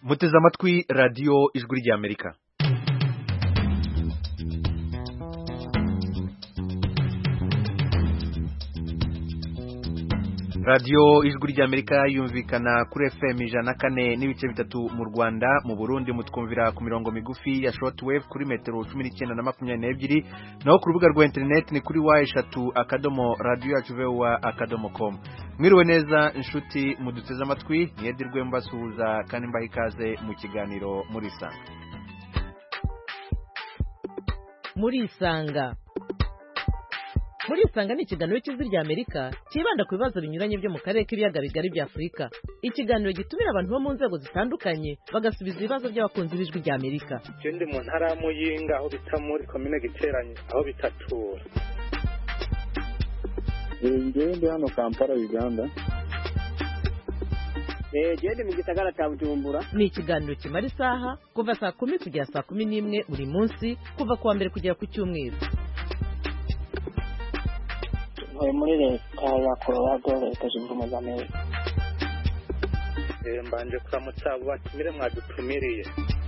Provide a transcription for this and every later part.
muteze amatwi radiyo ijwi ry'Amerika. radiyo ijwi ry'Amerika yumvikana kuri FM 104.3 mu Rwanda, mu Burundi mutwumvira ku mirongo migufi ya shortwave kuri metero 19 na 22, naho ku rubuga rwa internet ni kuri y3.radio.com. Mwiriwe neza inshuti muduteze amatwi, niyedirwe mbasuhuza kandi mbaha ikaze mu kiganiro Muri isanga ni ikiganiro cy'ijwi ry'Amerika kibanda ku bibazo binyuranye byo mu karere k'ibiyaga bigari bya Afurika. Ikiganiro gitumira abantu bo mu nzego zitandukanye bagasubiza ibibazo by'abakunzi b'ijwi ry'Amerika. Ndi mu ntara ya Muyinga aho bita muri komine Giteranye aho bitatura. Ndi hano Kampala Uganda. Ndi mu gisagara cya Bujumbura. Ni ikiganiro kimara isaha kuva saa 10 kugera saa 11 buri munsi, kuva kuwa mbere kugera ku cyumweru. Muri leta ya Colorado, leta zunze ubumwe za Amerika. Mbanje kuramutsa abo batumire mwadutumiriye.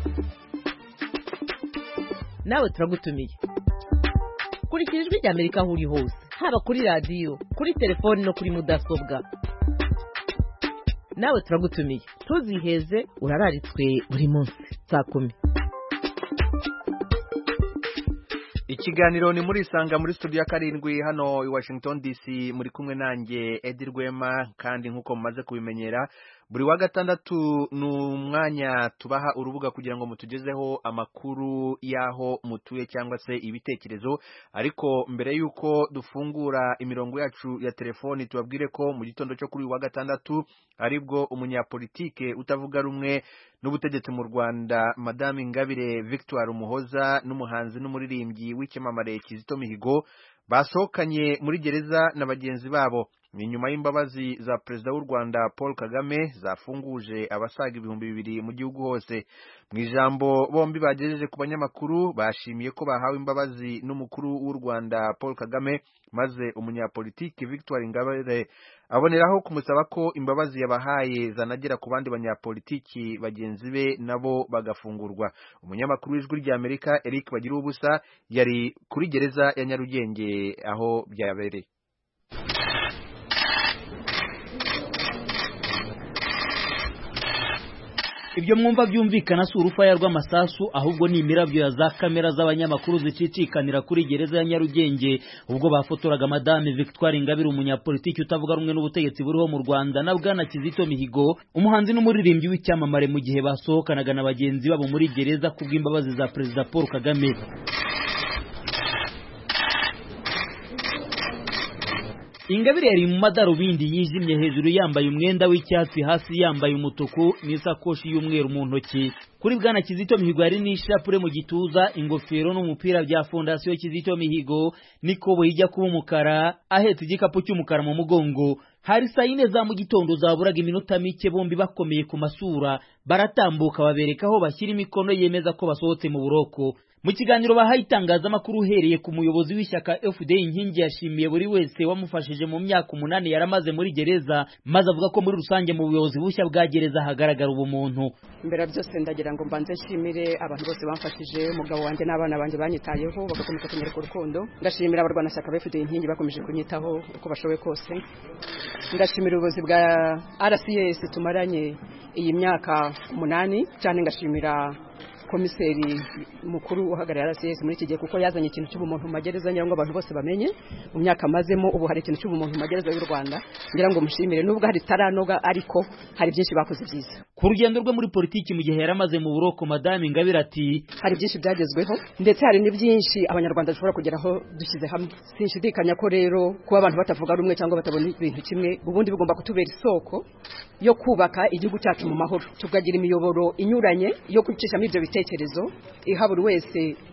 Nawe turagutumiye. Kurikira ijwi ry'Amerika aho uri hose, haba kuri radiyo, kuri telefoni no kuri mudasobwa. Nawe turagutumiye. Tuziheze urararitswe buri munsi saa 10. Ikiganiro ni muri isanga muri studio ya 7 hano i Washington DC, muri kumwe nanjye Edi Rwema, kandi nkuko mumaze kubimenyera buri wa gatandatu n'umwanya tubaha urubuga kugira ngo mutugezeho amakuru yaho mutuye cyangwa se ibitekerezo. Ariko mbere yuko dufungura imirongo yacu ya telefoni, tubabwire ko mu gitondo cyo kuri wa gatandatu aribwo umunyapolitike utavuga rumwe n'ubutegetsi mu Rwanda Madame Ingabire Victoire Umuhoza n'umuhanzi n'umuririmbyi w'icyamamare Kizito Mihigo basohokanye muri gereza na bagenzi babo. Ni nyuma y'imbabazi za Perezida w'u Rwanda Paul Kagame zafunguje abasaga 2,000 mu gihugu hose. Mu ijambo bombi bagejeje ku banyamakuru bashimiye ko bahawe imbabazi n'umukuru w'u Rwanda Paul Kagame, maze umunyapolitiki Victoire Ingabire aboneraho kumusaba ko imbabazi yabahaye zanagera ku bandi banyapolitiki bagenzi be nabo bagafungurwa. Umunyamakuru w'ijwi ry'Amerika Eric Bagiruwubusa yari kuri gereza ya Nyarugenge aho byabereye. Ibyo mwumva byumvikana si urufaya rw'amasasu, ahubwo ni imirabyo ya za kamera z'abanyamakuru zicicikanira kuri gereza ya Nyarugenge ubwo bafotoraga Madame Victoire Ingabire, umunyapolitiki utavuga rumwe n'ubutegetsi buriho mu Rwanda, na Bwana Kizito Mihigo, umuhanzi n'umuririmbyi w'icyamamare, mu gihe basohokanaga na bagenzi babo muri gereza kubw'imbabazi za Perezida Paul Kagame. Ingabire yari mu madarubindi yijimye, hejuru yambaye umwenda w'icyatsi, hasi yambaye umutuku n'isakoshi y'umweru mu ntoki. Kuri Bwana Kizito Mihigo yari n'ishapure mu gituza, ingofero n'umupira bya Fondation Kizito Mihigo, n'ikobo ijya kuba umukara, ahetse igikapu cy'umukara mu mugongo. Hari saa 4 za mu gitondo zaburaga iminota mike, bombi bakomeye ku masura, baratambuka babereka aho bashyira imikono yemeza ko basohotse mu buroko. Mu kiganiro bahaye itangazamakuru, uhereye ku muyobozi w'ishyaka FDI Inkingi yashimiye buri wese wamufashije mu myaka 8 yaramaze muri gereza, maze avuga ko muri rusange mu buyobozi bushya bwa gereza hagaragara ubumuntu. Mbere byose ndagira ngo mbanze nshimire abantu bose bamfashije, umugabo wanjye n'abana banjye banyitayeho bagakomeza kunyereka urukundo. Ndashimira abarwanashyaka ba FDI Inkingi bakomeje kunyitaho uko bashoboye kose. Ndashimira ubuyobozi bwa RCS tumaranye iyi myaka 8, cyane ngashimira komiseri mukuru uhagarara RCS muri iki gihe, kuko yazanye ikintu cy'ubumuntu mu magereza, ngira ngo abantu bose bamenye mu myaka amazemo ubu hari ikintu cy'ubumuntu mu magereza y'u Rwanda. Ngira ngo mushimire, nubwo hari taranoga ariko hari byinshi bakoze byiza. Ku rugendo rwe muri politiki mu gihe yaramaze mu buroko, Madame Ingabire ati hari byinshi byagezweho, ndetse hari n'ibyinshi abanyarwanda dushobora kugeraho dushyize hamwe. Sinshidikanya ko rero kuba abantu batavuga rumwe cyangwa batabona ibintu kimwe, ubundi bigomba kutubera isoko yo kubaka igihugu cyacu mu mahoro, tukagira imiyoboro inyuranye yo kwicishamo ibyo bitekerezo, iha buri wese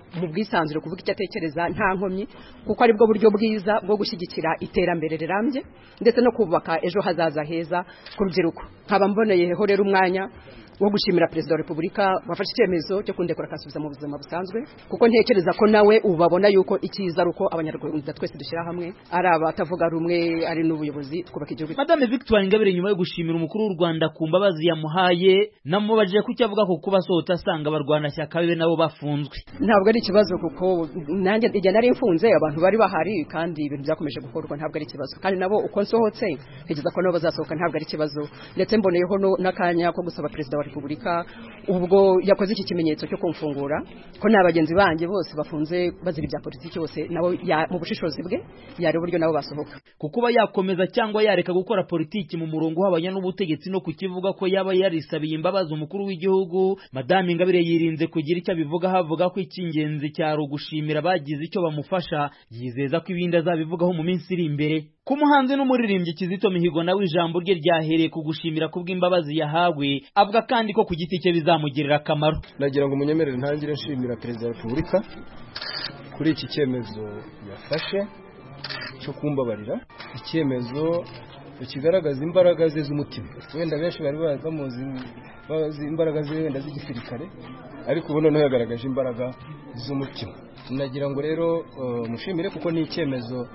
mu bwisanzure kuvuga icyo atekereza nta nkomyi kuko ari bwo buryo bwiza bwo gushyigikira iterambere rirambye ndetse no kubaka ejo hazaza heza ku rubyiruko nkaba mboneyeho rero umwanya wo gushimira Perezida wa Repubulika wafashe icyemezo cyo kundekura akasubiza mu buzima busanzwe kuko ntekereza ko nawe ubabona yuko icyiza ari uko abanyarwanda twese dushyira hamwe ari abatavuga rumwe ari n'ubuyobozi twubaka igihugu. Madame Victoire Ingabire nyuma yo gushimira umukuru w'u Rwanda ku mbabazi yamuhaye namubajije ko cyavuga ko kuba sohota asanga abarwanashyaka be nabo bafunzwe. Ntabwo ari ikibazo kuko nanjye igihe nari mfunze abantu bari bahari kandi ibintu byakomeje gukorwa ntabwo ari ikibazo kandi nabo uko nsohotse ntegeza ko nabo bazasohoka ntabwo ari ikibazo ndetse mboneyeho n'akanya ko gusaba Perezida wa Repubulika ubwo yakoze iki kimenyetso cyo kumfungura ko n'abagenzi banjye bose bafunze bazira ibya politiki bose nabo mu bushishozi bwe yari uburyo nabo basohoka. Kukuba yakomeza cyangwa yareka gukora politiki mu murongo w'abanya n'ubutegetsi no kukivuga ko yaba yarisabiye imbabazi umukuru w'igihugu, Madame Ingabire yirinze kugira icyo abivuga havuga ko icy'ingenzi cyari ugushimira bagize icyo bamufasha, yizeza ko ibindi azabivugaho mu minsi iri imbere. Ku muhanzi n'umuririmbyi Kizito Mihigo nawe ijambo rye ryahereye ku gushimira kubw'imbabazi yahawe, avuga kandi ko ku giti cye bizamugirira akamaro. Nagira ngo munyemerere ntangire nshimira Perezida wa Repubulika kuri iki cyemezo yafashe cyo kumbabarira, icyemezo kigaragaza imbaraga ze z'umutima. Wenda benshi bari bazi imbaraga ze wenda z'igisirikare, ariko ubu noneho yagaragaje imbaraga z'umutima. Nagira ngo rero mushimire kuko ni icyemezo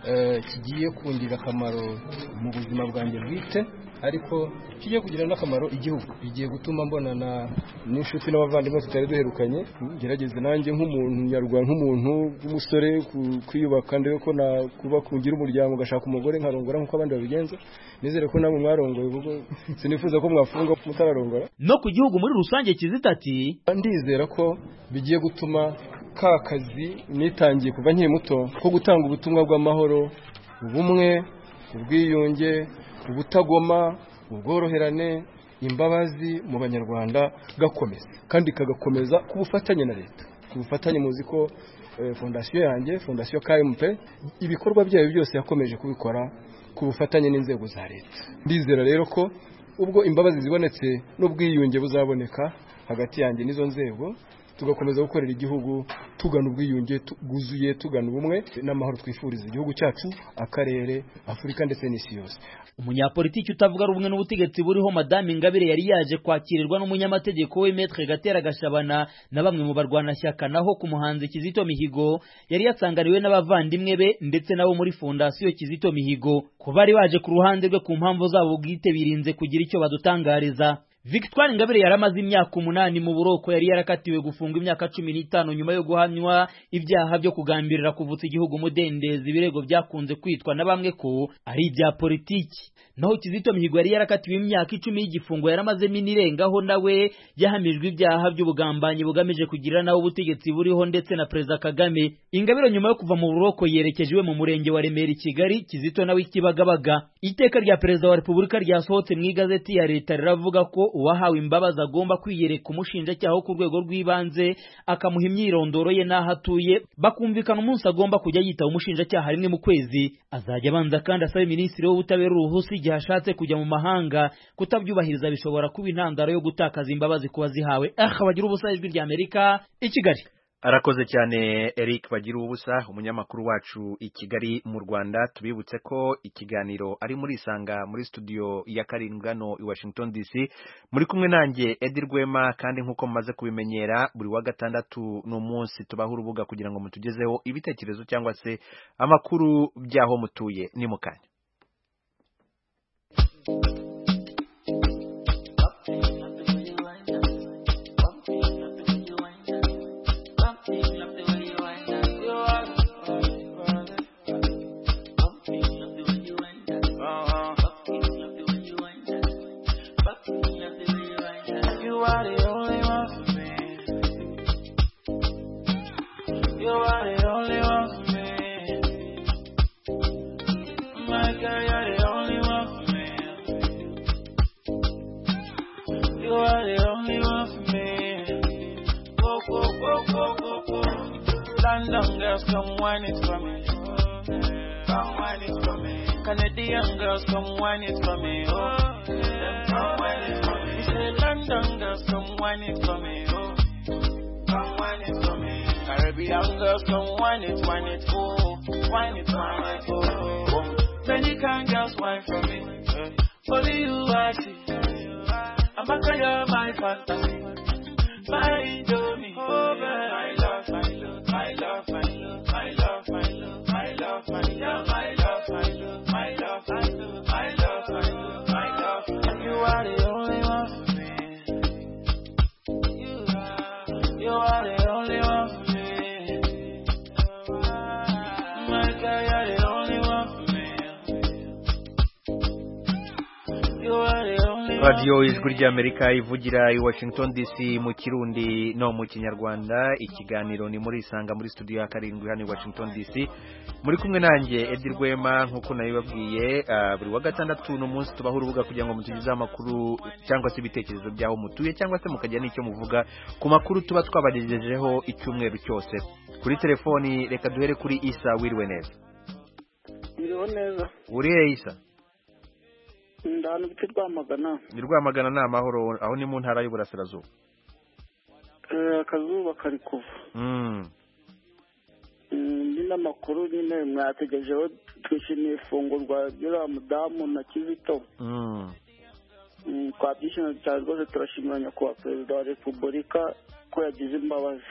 kigiye kungirira akamaro mu buzima bwanjye bwite, ariko kigiye kugira n'akamaro igihugu. Bigiye gutuma mbonana n'inshuti n'abavandimwe tutari duherukanye, gerageze nanjye nk'umuntu nyarwanda, nk'umuntu w'umusore kwiyubaka ndebe ko kuba kungira umuryango ugashaka umugore nkarongora nk'uko abandi babigenza. Nizere ko namwe mwarongoye kuko sinifuza ko mwafunga mutararongora. No ku gihugu muri rusange Kizito ati ndizera ko bigiye gutuma ka kazi nitangiye kuva nkiri muto ko gutanga ubutumwa bw'amahoro, ubumwe, ubwiyunge, ubutagoma, ubworoherane, imbabazi mu banyarwanda gakomeza kandi kagakomeza ku bufatanye na leta. Ku bufatanye muzi ko fondasiyo yanjye, fondasiyo KMP, ibikorwa byayo byose yakomeje kubikora ku bufatanye n'inzego za leta. Ndizera rero ko ubwo imbabazi zibonetse n'ubwiyunge buzaboneka hagati yanjye n'izo nzego, tugakomeza gukorera igihugu tugana ubwiyunge bwuzuye, tugana ubumwe n'amahoro twifuriza igihugu cyacu, akarere, Afurika ndetse n'isi yose. Umunyapolitiki utavuga rumwe n'ubutegetsi buriho Madame Ingabire yari yaje kwakirirwa n'umunyamategeko we Maître Gatera Gashabana na bamwe mu barwanashyaka, naho ku muhanzi Kizito Mihigo yari yasangariwe n'abavandimwe be ndetse nabo muri fondasiyo Kizito Mihigo. Kuba bari baje ku ruhande rwe ku mpamvu zabo bwite birinze kugira icyo badutangariza. Victoire Ingabire yaramaze imyaka 8 mu buroko, yari yarakatiwe gufunga imyaka 15 nyuma yo guhamywa ibyaha byo kugambirira kuvutsa igihugu mudendezi, ibirego byakunze kwitwa na bamwe ko ari ibya politiki. Naho Kizito Mihigo yari yarakatiwe imyaka 10 y'igifungo yaramaze minirengaho, nawe yahamijwe ibyaha by'ubugambanyi bugamije kugira nawe ubutegetsi buriho ndetse na Perezida Kagame. Ingabire nyuma yo kuva mu buroko yerekeje mu murenge wa Remera i Kigali, Kizito nawe Kibagabaga. Iteka rya Perezida wa Repubulika ryasohotse mu igazeti ya leta riravuga ko uwahawe imbabazi agomba kwiyereka umushinjacyaha ku rwego rw'ibanze akamuha imyirondoro ye n'aho atuye, bakumvikana umunsi agomba kujya yitaba umushinjacyaha rimwe mu kwezi. Azajya abanza kandi asaba Minisitiri w'Ubutabera uruhusa igihe ashatse kujya mu mahanga. Kutabyubahiriza bishobora kuba intandaro yo gutakaza imbabazi kuba zihawe. Bagira ubusa, Ijwi ry'Amerika i Kigali. Arakoze cyane Eric Bagira ubusa, umunyamakuru wacu i Kigali mu Rwanda. Tubibutse ko ikiganiro ari muri Isanga muri studio ya 7 hano i Washington DC, muri kumwe nanjye Edi Rwema, kandi nkuko mumaze kubimenyera buri wa gatandatu n'umunsi tubaha urubuga kugira ngo mutugezeho ibitekerezo cyangwa se amakuru byaho mutuye. Ni mukanya London girls, come wine it for me. Come wine it for me. Canadian girls, come wine it for me. Oh, come wine it for me. Say London girls, come wine it for me. Oh, come wine it for me. the young girls come wine it, oh, wine it, oh. Many kind girls wine for me, only you I see. I'm back on your my fantasy, my Indomie. Oh, my love, my love, my love, my love, my love, my love, my love, my love, my love, my love, my love, my love, my love, my love, my love. You are the only one for me. You are the only one for me. My girl, you're the only one for me. You are the only one. Radio Ijwi ry'Amerika ivugira i Washington DC mu Kirundi no mu Kinyarwanda. Ikiganiro ni muri Isanga muri studio ya karindwi hano i Washington DC. Muri kumwe nanjye Edi Rwema nkuko nabibabwiye, buri wa gatandatu n'umunsi tubaho urubuga kugira ngo mutugize amakuru cyangwa se ibitekerezo byaho mutuye cyangwa se mukajya n'icyo muvuga ku makuru tuba twabagejejeho icyumweru cyose. Kuri telefoni reka duhere kuri Isa. Wiriwe neza? Wiriwe neza. Urihe Isa? Ndano biti Rwamagana. Ni Rwamagana ni amahoro, aho ni mu ntara y'Uburasirazuba. Akazuba kari kuva. Ni n'amakuru nyine mwategejeho, twishimiye ifungurwa ry'uriya mudamu na Kizito. Twabyishimiye cyane rwose, turashimira nyakubahwa Perezida wa Repubulika ko yagize imbabazi.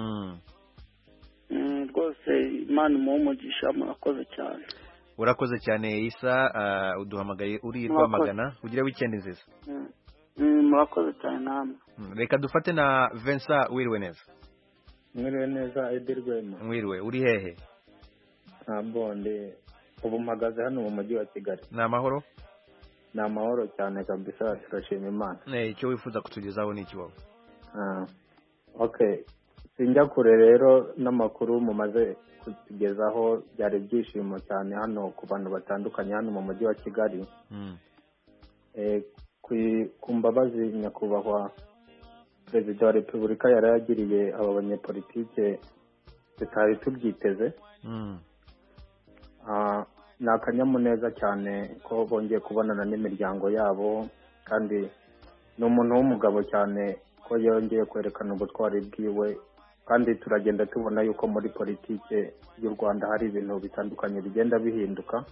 Rwose Imana imuhe umugisha, murakoze cyane. Urakoze cyane Isa, uduhamagaye uri Rwamagana. Ugire weekend nziza. Murakoze cyane namwe. Reka dufate na Vincent. Wiriwe neza? Mwiriwe neza Edi Rwema. Mwiriwe, uri hehe? Bonde ubu mpagaze hano mu mujyi wa Kigali. Ni amahoro? Ni amahoro cyane kabisa, turashima Imana. Icyo wifuza kutugezaho ni iki wowe? Okay, sinjya kure rero n'amakuru mumaze kutugezaho, byari byishimo cyane hano ku bantu batandukanye hano mu mujyi wa Kigali. Ku mbabazi nyakubahwa Perezida wa Repubulika yarayagiriye aba banyepolitike tutari tubyiteze. Ni akanyamuneza cyane ko bongeye kubonana n'imiryango yabo, kandi ni umuntu w'umugabo cyane ko yongeye kwerekana ubutwari bwiwe, kandi turagenda tubona yuko muri politike y'u Rwanda hari ibintu bitandukanye bigenda bihinduka.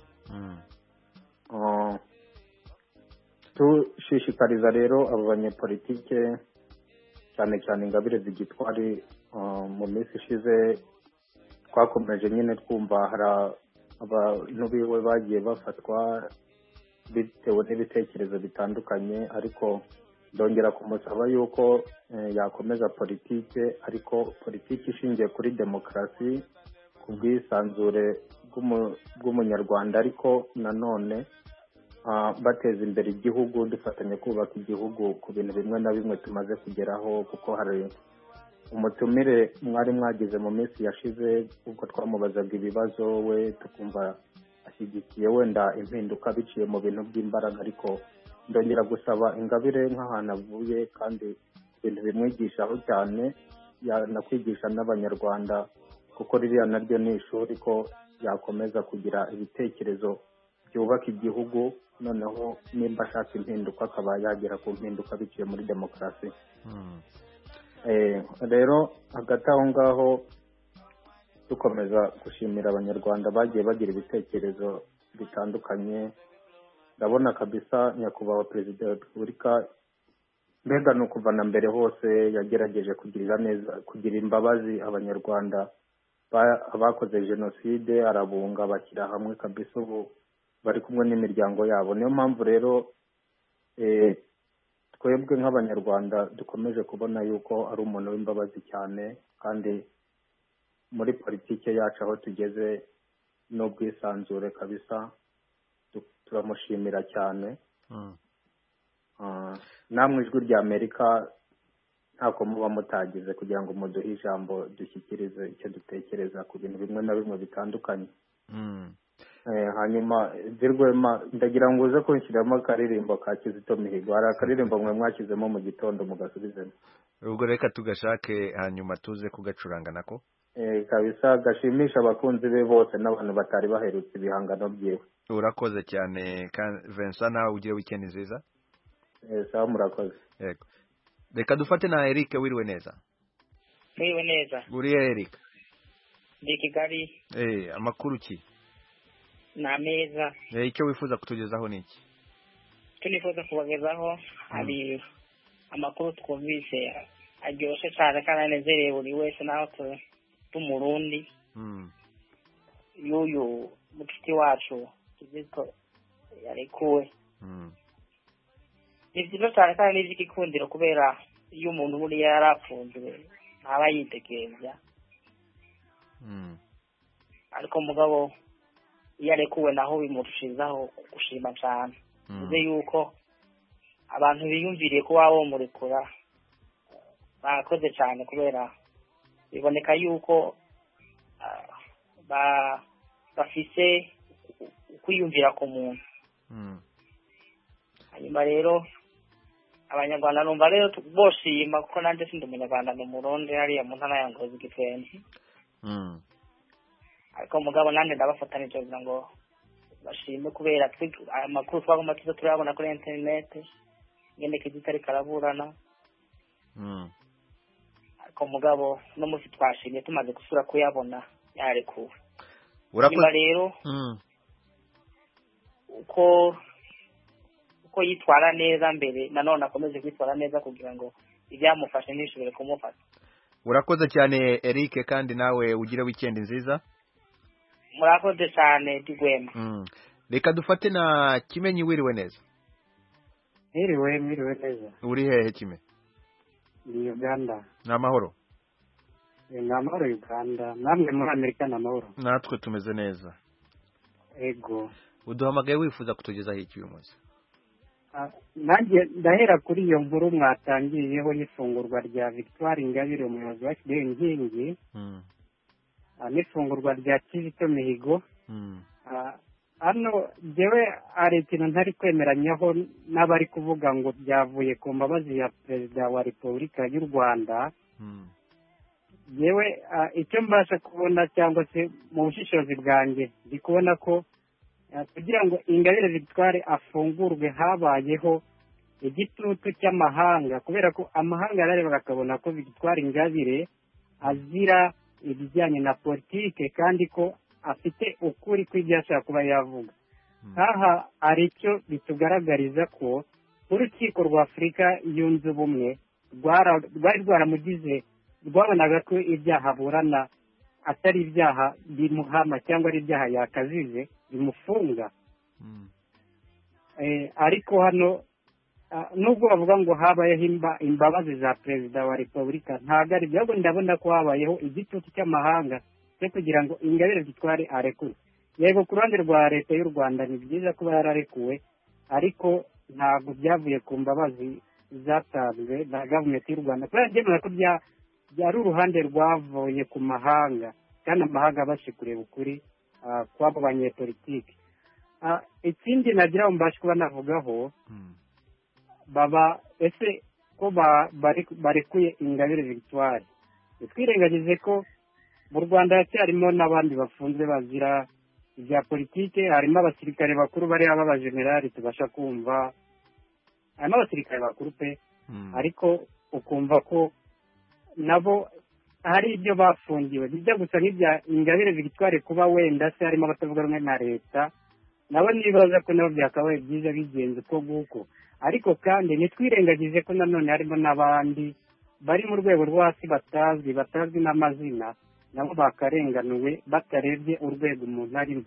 Tushishikariza rero abo banyepolitike cyane cyane Ingabire Victoire, mu minsi ishize twakomeje nyine twumva hari abantu biwe bagiye bafatwa bitewe n'ibitekerezo bitandukanye, ariko ndongera kumusaba yuko yakomeza politike, ariko politike ishingiye kuri demokarasi, ku bwisanzure bw'umunyarwanda, ariko nanone bateza imbere igihugu, dufatanya kubaka igihugu ku bintu bimwe na bimwe tumaze kugeraho. Kuko hari umutumire mwari mwagize mu minsi yashize, ubwo twamubazaga ibibazo we tukumva ashyigikiye wenda impinduka biciye mu bintu by'imbaraga, ariko ndongera gusaba Ingabire nk'ahantu avuye kandi ibintu bimwigishaho cyane, yanakwigisha n'abanyarwanda, kuko ririya naryo ni ishuri, ko yakomeza kugira ibitekerezo byubaka igihugu, noneho nimba ashaka impinduka akaba yagera ku mpinduka biciye muri demokarasi. Rero hagati aho ngaho dukomeza gushimira abanyarwanda bagiye bagira ibitekerezo bitandukanye. Ndabona kabisa nyakubahwa Perezida wa Repubulika, mbega no kuva na mbere hose yagerageje kugirira neza, kugira imbabazi abanyarwanda abakoze jenoside, arabunga bashyira hamwe kabisa, ubu bari kumwe n'imiryango yabo. Niyo mpamvu rero twebwe nk'abanyarwanda dukomeje kubona yuko ari umuntu w'imbabazi cyane, kandi muri politike yacu aho tugeze n'ubwisanzure kabisa, turamushimira cyane. Namwe Ijwi ry'Amerika ntako muba mutagize kugira ngo muduhe ijambo dushyikirize icyo dutekereza ku bintu bimwe na bimwe bitandukanye. Hanyuma Rwema, ndagira ngo uze kunshyiramo akaririmbo ka Kizito Mihigo. Hari akaririmbo mwe mwashyizemo mu gitondo mugasubizemo. Ubwo reka tugashake hanyuma tuze kugacuranga nako. Kabisa gashimisha abakunzi be bose n'abantu batari baherutse ibihangano byiwe. Urakoze cyane Vincent, nawe ugire weekend nziza. Sawa, murakoze. Yego. Reka dufate na Eric. Wiriwe neza? Mwiriwe neza. Uriye Eric? ndi Kigali. Amakuru ki? Na meza. Icyo wifuza kutugezaho niki? Tunifuza kubagezaho hari amakuru twumvise aryoshe cyane kandi anezereye buri wese naho tumurundi. Yuyu mushiki wacu kizito yarekuwe. Ni byiza cyane kandi n'igikundiro kubera iyo umuntu buri yarafunzwe ntaba yitegeza. Ariko mugabo yarekuwe naho bimurushizaho gushima cyane. Uze yuko abantu biyumviriye ko wabo murekura bakoze cyane kubera biboneka yuko bafise kwiyumvira ku muntu. Hanyuma rero abanyarwanda numva rero boshima kuko nanjye sindi umunyarwanda n'umurundi hariya mu ntara ya Ngozi Gitwenzi. Ariko mugabo nanjye ndabafatanije kugira ngo bashime kubera amakuru twagomba tuza turabona kuri internet ngende kizitari karaburana. Ariko mugabo no musi twashimye tumaze gusura kuyabona yarekuwe. Urakoze rero uko yitwara neza mbere nanone akomeze kwitwara neza kugira ngo ibyamufashe ntishobore kumufata. Urakoze cyane Eric kandi nawe ugire weekend nziza. Murakoze cyane Digwema. Reka dufate na Kimenyi wiriwe neza. Mwiriwe neza. Uri hehe Kime? Ni Uganda. N'amahoro. N'amahoro Uganda. Namwe muri Amerika n'amahoro. Natwe tumeze neza. Ego. Uduhamagaye wifuza kutugezaho iki uyu munsi? Nanjye ndahera kuri iyo nkuru mwatangiyeho y'ifungurwa rya Victoire Ingabire umuyobozi wa FDL Nkingi. N'ifungurwa rya Kizito Mihigo. Hano jewe ari ikintu ntari kwemeranyaho n'abari kuvuga ngo byavuye ku mbabazi ya Perezida wa Repubulika y'u Rwanda. Jewe icyo mbasha kubona cyangwa se mu bushishozi bwanjye ndi kubona ko kugira ngo Ingabire Victoire afungurwe habayeho igitutu cy'amahanga kubera ko amahanga yarareba bakabona ko Victoire Ingabire azira ibijyanye na politike kandi ko afite ukuri kw'ibyo ashaka kuba yavuga. Aha ari icyo bitugaragariza ko urukiko rwa Afurika yunze ubumwe rwari rwaramugize rwabonaga ko ibyaha aburana atari ibyaha bimuhama cyangwa ari ibyaha yakazize bimufunga. Ariko hano nubwo bavuga ngo habayeho imbabazi za Perezida wa Repubulika ntabwo ari byo, ndabona ko habayeho igitutu cy'amahanga cyo kugira ngo Ingabire Victoire arekure. Yego ku ruhande rwa leta y'u Rwanda ni byiza kuba yararekuwe, ariko ntabwo byavuye ku mbabazi zatanzwe na gavumenti y'u Rwanda kubera byemera ko byari uruhande rwavuye ku mahanga kandi amahanga abashe kureba ukuri kw'abo banyepolitike. Ikindi nagira ngo mbashe kuba navugaho baba ese ko barekuye Ingabire Victoire, twirengagize ko mu Rwanda hacyarimo n'abandi bafunze bazira ibya politike. Harimo abasirikare bakuru bariya b'abajenerali tubasha kumva, harimo abasirikare bakuru pe, ariko ukumva ko nabo hari ibyo bafungiwe bijya gusa nk'ibya Ingabire Victoire kuba wenda se harimo abatavuga rumwe na leta, nabo nibaza ko nabo byakabaye byiza bigenze uko nguko. Ariko kandi ntitwirengagize ko nanone harimo n'abandi bari mu rwego rwo hasi batazwi n'amazina, nabo bakarenganuwe batarebye urwego umuntu arimo.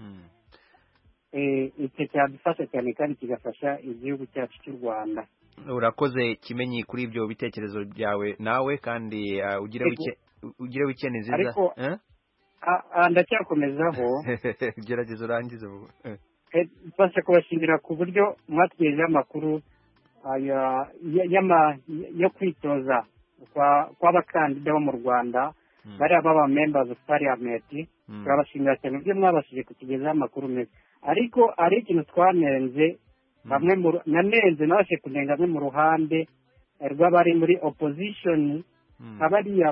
Icyo cyadufasha cyane kandi kigafasha igihugu cyacu cy'u Rwanda. Urakoze Kimenyi kuri ibyo bitekerezo byawe nawe kandi ugire weekend nziza. Ariko ndacyakomezaho gerageza urangize vuba. Tubasha kubashimira ku buryo mwatugejejeho amakuru yo kwitoza kw'abakandida bo mu Rwanda bariya baba members of parliament. Turabashimira cyane uburyo mwabashije kutugezaho amakuru meza, ariko ari ikintu twanenze bamwe nanenze nabashe kunenga bamwe mu ruhande rw'abari muri opposition abariya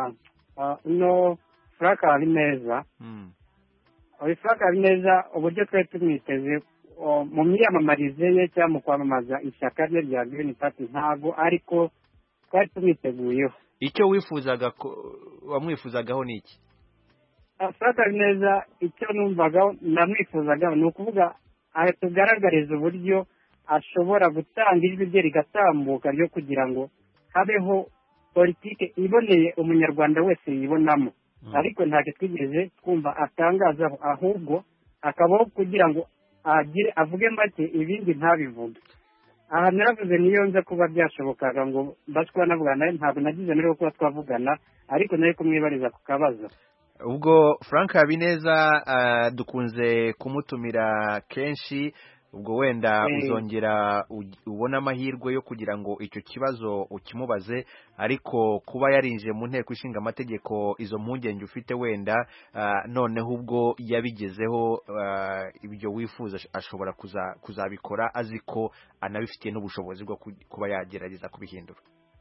Frank Habineza. Frank Habineza uburyo twari tumwiteze mu myiyamamarize ye cyangwa mu kwamamaza ishyaka rye rya Green Party ntabwo ariko twari tumwiteguyeho. Icyo wamwifuzagaho ni iki? afata neza icyo numvaga namwifuzaga ni ukuvuga tugaragariza uburyo ashobora gutanga ijwi rye rigatambuka ryo kugira ngo habeho politike iboneye umunyarwanda wese yibonamo ariko ntacyo twigeze twumva atangazaho ahubwo akabaho kugira ngo avuge make ibindi ntabivuge aha naravuze niyo nza kuba byashobokaga ngo mbaswa navugana ntabwo nagize mbere yo kuba twavugana ariko nari kumwibariza ku kabazo ubwo Frank Habineza dukunze kumutumira kenshi ubwo wenda uzongera ubona amahirwe yo kugira ngo icyo kibazo ukimubaze ariko kuba yarinje mu nteko ishinga amategeko izo mpungenge ufite wenda noneho ubwo yabigezeho ibyo wifuza ashobora kuzabikora azi ko anabifitiye n'ubushobozi bwo kuba yagerageza kubihindura.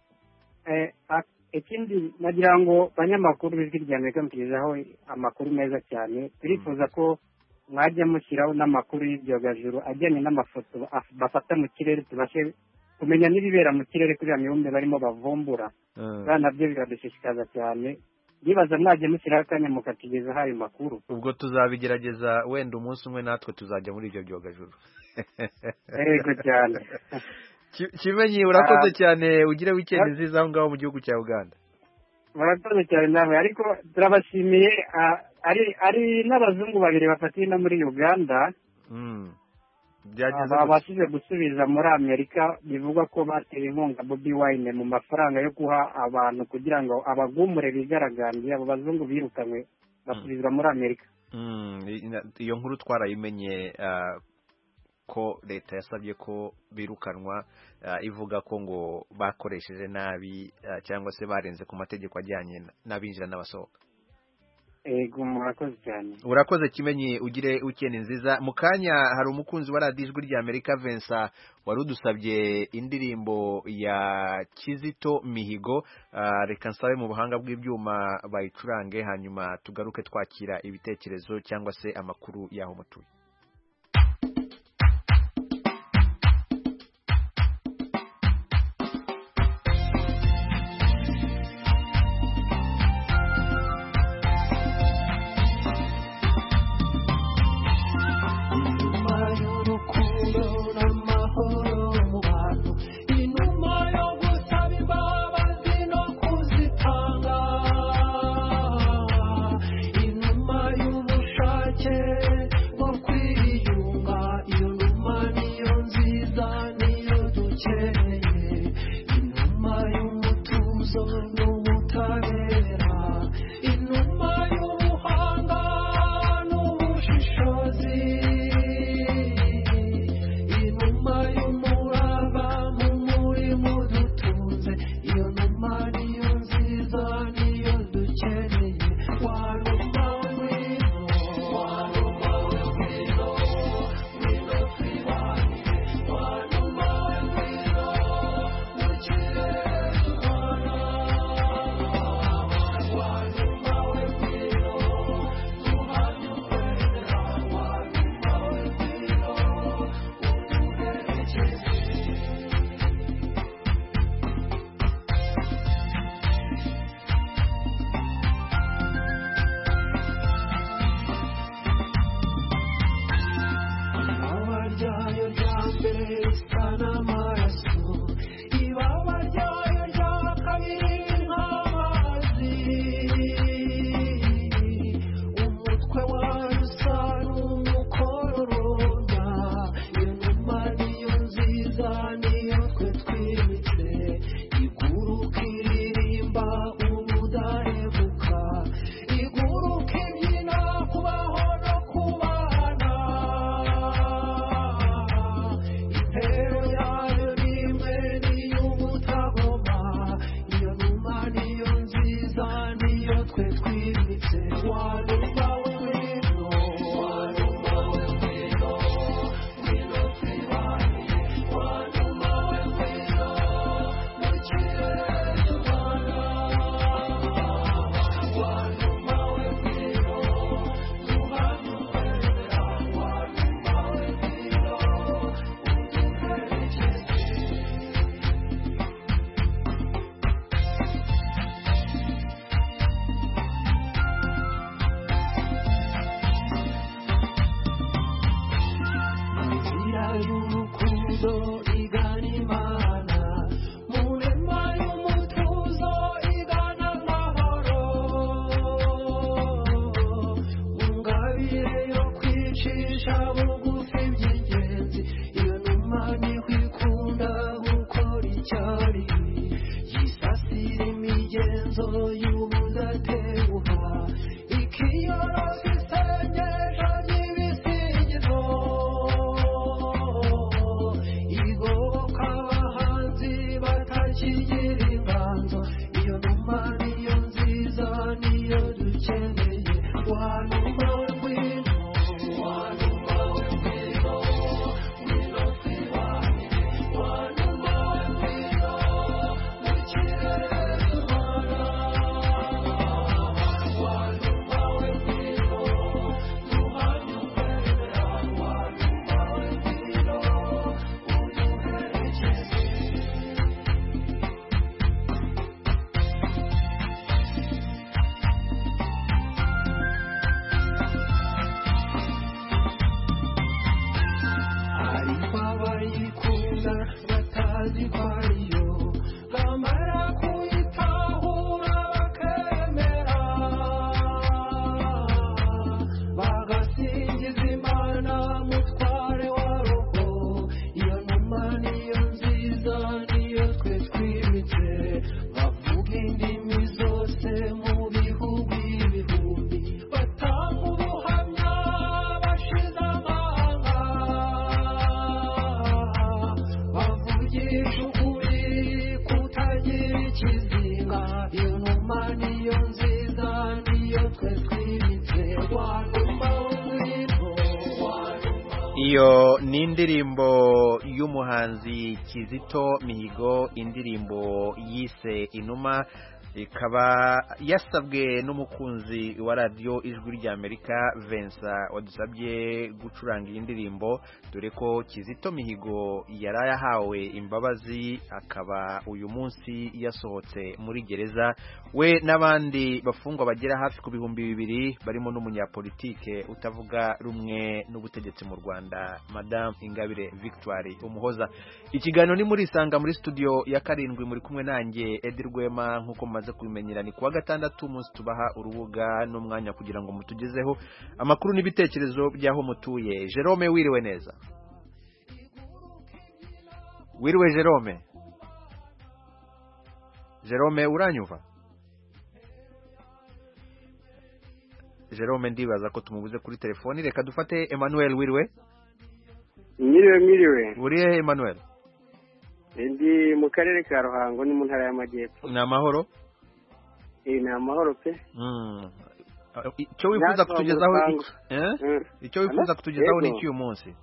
Ikindi nagira ngo banyamakuru b'ijwi rya Amerika mutugezaho amakuru meza cyane turifuza ko mwajya mushyiraho n'amakuru y'ibyogajuru ajyanye n'amafoto bafata mu kirere tubashe kumenya n'ibibera mu kirere kuri ya mibumbe barimo bavumbura nabyo biradushishikaza cyane ndibaza mwajya mushyiraho akanya mukatugezaho ayo makuru ubwo tuzabigerageza wenda umunsi umwe natwe tuzajya muri ibyo byogajuru. Yego cyane. Kimenyi urakoze cyane ugire weekend nziza aho ngaho mu gihugu cya Uganda. Murakoze cyane nawe ariko turabashimiye ari n'abazungu babiri bafatiye no muri Uganda babashije gusubiza muri Amerika bivugwa ko bateye inkunga Bobi Wine mu mafaranga yo guha abantu kugira ngo abagumure bigaragambye abo bazungu birukanywe basubizwa muri Amerika. Iyo nkuru twarayimenye ko leta yasabye ko birukanwa ivuga ko ngo bakoresheje nabi cyangwa se barenze ku mategeko ajyanye n'abinjira n'abasohoka. Ego murakoze cyane. Urakoze Kimenyi ugire weekend nziza. Mu kanya hari umukunzi wa Radio Ijwi rya Amerika Vincent warudusabye indirimbo ya Kizito Mihigo reka nsabe mu buhanga bw'ibyuma bayicurange hanyuma tugaruke twakira ibitekerezo cyangwa se amakuru yaho mutuye. cyari yisasira imigenzo y'ubudateguha ikiyoroshya isengesho ry'ibisingizo igoboka abahanzi batakigira inganzo iyo numa niyo nziza niyo dukeneye wanuma w'ingwino wanuma w'ingwino ngwino twibane wanuma w'ingwino mu kirere tubana wanuma w'ingwino duhane ukwemera wanuma w'ingwino uduherekeze. ariko abayikunda batazi ko ariyo bamara kuyitahura bakemera bagasingiza imana mutware wa roho iyo numa niyo nziza niyo twe twimitse bavuga indimi zose mu bihugu ibihumbi batanga ubuhamya bashize amanga bavugisha ukuri kutagira ikizinga iyo numa niyo nziza niyo twe twimitse wanuma w'ingwino iyo ni indirimbo y'umuhanzi Kizito Mihigo, indirimbo yise Inuma, ikaba yasabwe n'umukunzi wa radiyo ijwi ry'Amerika Vincent wadusabye gucuranga iyi ndirimbo dore ko Kizito Mihigo yari yahawe imbabazi akaba uyu munsi yasohotse muri gereza we n'abandi bafungwa bagera hafi ku 200 barimo n'umunyapolitike utavuga rumwe n'ubutegetsi mu Rwanda Madame Ingabire Victoire Umuhoza. Ikiganiro ni muri Isanga muri studio ya 7 muri kumwe nanjye Edi Rwema nkuko maze kubimenyera ni kuwa gatandatu umunsi tubaha urubuga n'umwanya kugira ngo mutugezeho amakuru n'ibitekerezo byaho mutuye. Jerome wiriwe neza? Wiriwe Jerome? Jerome uranyumva? Jerome ndibaza ko tumubuze kuri telefoni. Reka dufate Emmanuel. Wiriwe? Mwiriwe. Uriye Emmanuel? Ndi mu karere ka Ruhango ni mu ntara y'Amajyepfo. Ni amahoro? Ni amahoro pe. Icyo wifuza kutugezaho icyo wifuza kutugezaho ni cy'uyu munsi?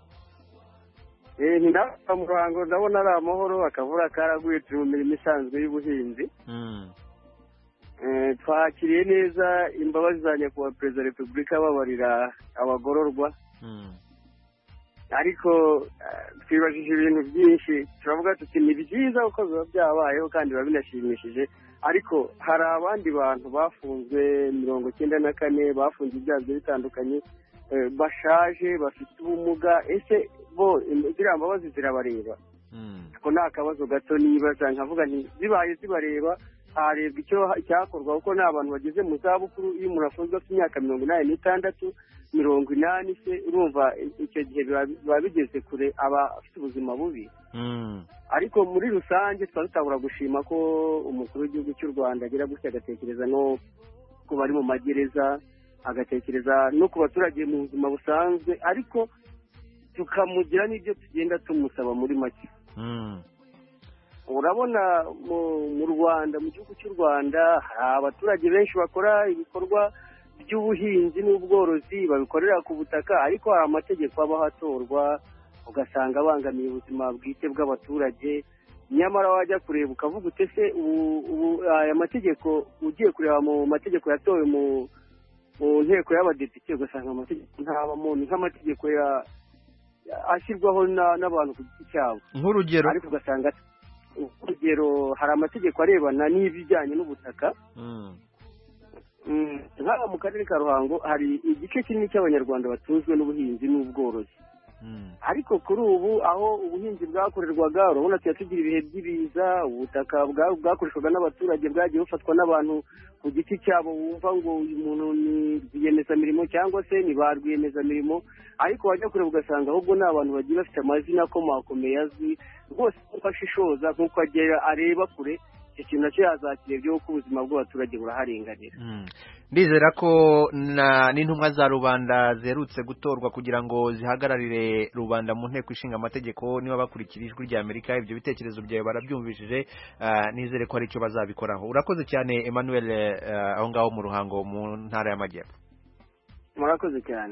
Ndava mu Ruhango ndabona ari amahoro, akavura karaguye turi mu mirimo isanzwe y'ubuhinzi. Twakiriye neza imbabazi za nyakubahwa Perezida wa Repubulika babarira abagororwa. Ariko twibajije ibintu byinshi, turavuga tuti ni byiza uko biba byabayeho kandi biba binashimishije, ariko hari abandi bantu bafunzwe 94 bafunze ibyaha bitandukanye bashaje bafite ubumuga, ese bo ziriya mbabazi zirabareba? Ko nta kabazo gato nibaza nkavuga nti zibaye zibareba harebwa icyo cyakorwa kuko ni abantu bageze mu zabukuru. Iyo umuntu afunzwe afite imyaka 86 80 se urumva icyo gihe biba bigeze kure aba afite ubuzima bubi. Ariko muri rusange twatabura gushima ko umukuru w'igihugu cy'u Rwanda agira gutya agatekereza no ku bari mu magereza, agatekereza no ku baturage mu buzima busanzwe, ariko tukamugira n'ibyo tugenda tumusaba muri make. Urabona mu Rwanda, mu gihugu cy'u Rwanda hari abaturage benshi bakora ibikorwa by'ubuhinzi n'ubworozi babikorera ku butaka, ariko hari amategeko aba hatorwa ugasanga abangamiye ubuzima bwite bw'abaturage. Nyamara wajya kureba ukavuga utese aya mategeko ugiye kureba mu mategeko yatowe mu nteko y'abadepite ugasanga amategeko ntabamo, ni nk'amategeko ashyirwaho n'abantu ku giti cyabo. Nk'urugero, ariko ugasanga urugero hari amategeko arebana n'ibijyanye n'ubutaka. Nk'aba mu karere ka Ruhango hari igice kinini cy'abanyarwanda batunzwe n'ubuhinzi n'ubworozi, ariko kuri ubu aho ubuhinzi bwakorerwaga urabona tugira ibihe by'ibiza, ubutaka bwakoreshwaga n'abaturage bwagiye bufatwa n'abantu ku giti cyabo, wumva ngo uyu muntu ni rwiyemezamirimo cyangwa se ni ba rwiyemezamirimo, ariko wajya kureba ugasanga ahubwo ni abantu bagiye bafite amazina akomakomeye azwi rwose, kuko ashishoza nk'uko areba kure, icyo kintu nacyo yazakirebye kuko ubuzima bw'abaturage buraharenganira. Ndizera ko n'intumwa za rubanda zerutse gutorwa kugira ngo zihagararire rubanda mu nteko ishinga amategeko, niba bakurikira ijwi rya Amerika ibyo bitekerezo byawe barabyumvishije, nizere ko ari icyo bazabikoraho. Urakoze cyane Emmanuel, aho ngaho mu Ruhango mu ntara y'Amajyepfo. Murakoze cyane.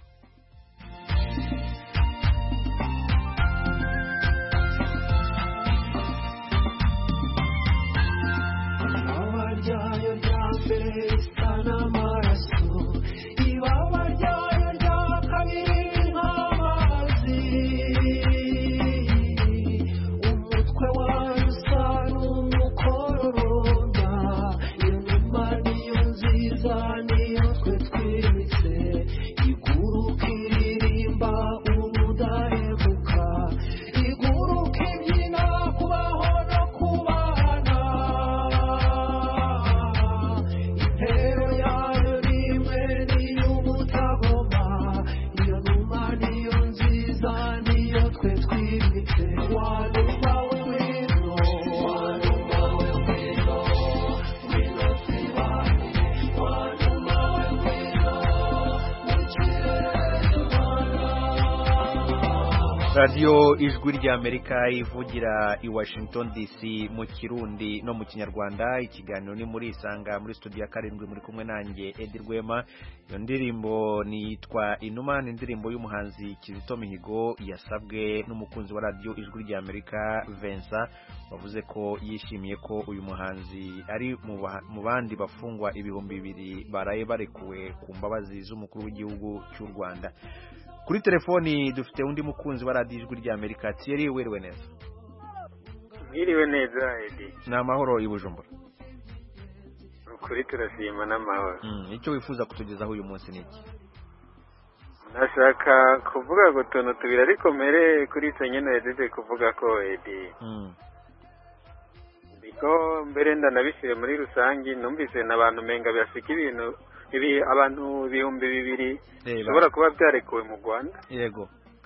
Radio ijwi rya Amerika ivugira i Washington DC mu Kirundi no mu Kinyarwanda. Ikiganiro ni muri Isanga muri studio ya 7 muri kumwe nanjye Edi Rwema. Iyo ndirimbo nitwa Inuma, ni indirimbo y'umuhanzi Kizito Mihigo yasabwe n'umukunzi wa radio ijwi rya Amerika Vincent, wavuze ko yishimiye ko uyu muhanzi ari mu bandi bafungwa 2,000 baraye barekuwe ku mbabazi z'umukuru w'igihugu cy'u Rwanda. Kuri telefoni dufite undi mukunzi wa radio ijwi rya Amerika, Thierry, wiriwe neza? Mwiriwe neza Edi. Na amahoro i Bujumbura. Ukuri turashima n'amahoro. Icyo wifuza kutugezaho uyu munsi niki? Nashaka kuvuga ngo tuntu tubiri ariko mere kuri icyo nyene yaje kuvuga ko Edi. Biko mbere ndanabishire muri rusangi, numvise n'abantu menga byafika ibintu ibi abantu 2,000 bishobora kuba byarekuwe mu Rwanda. Yego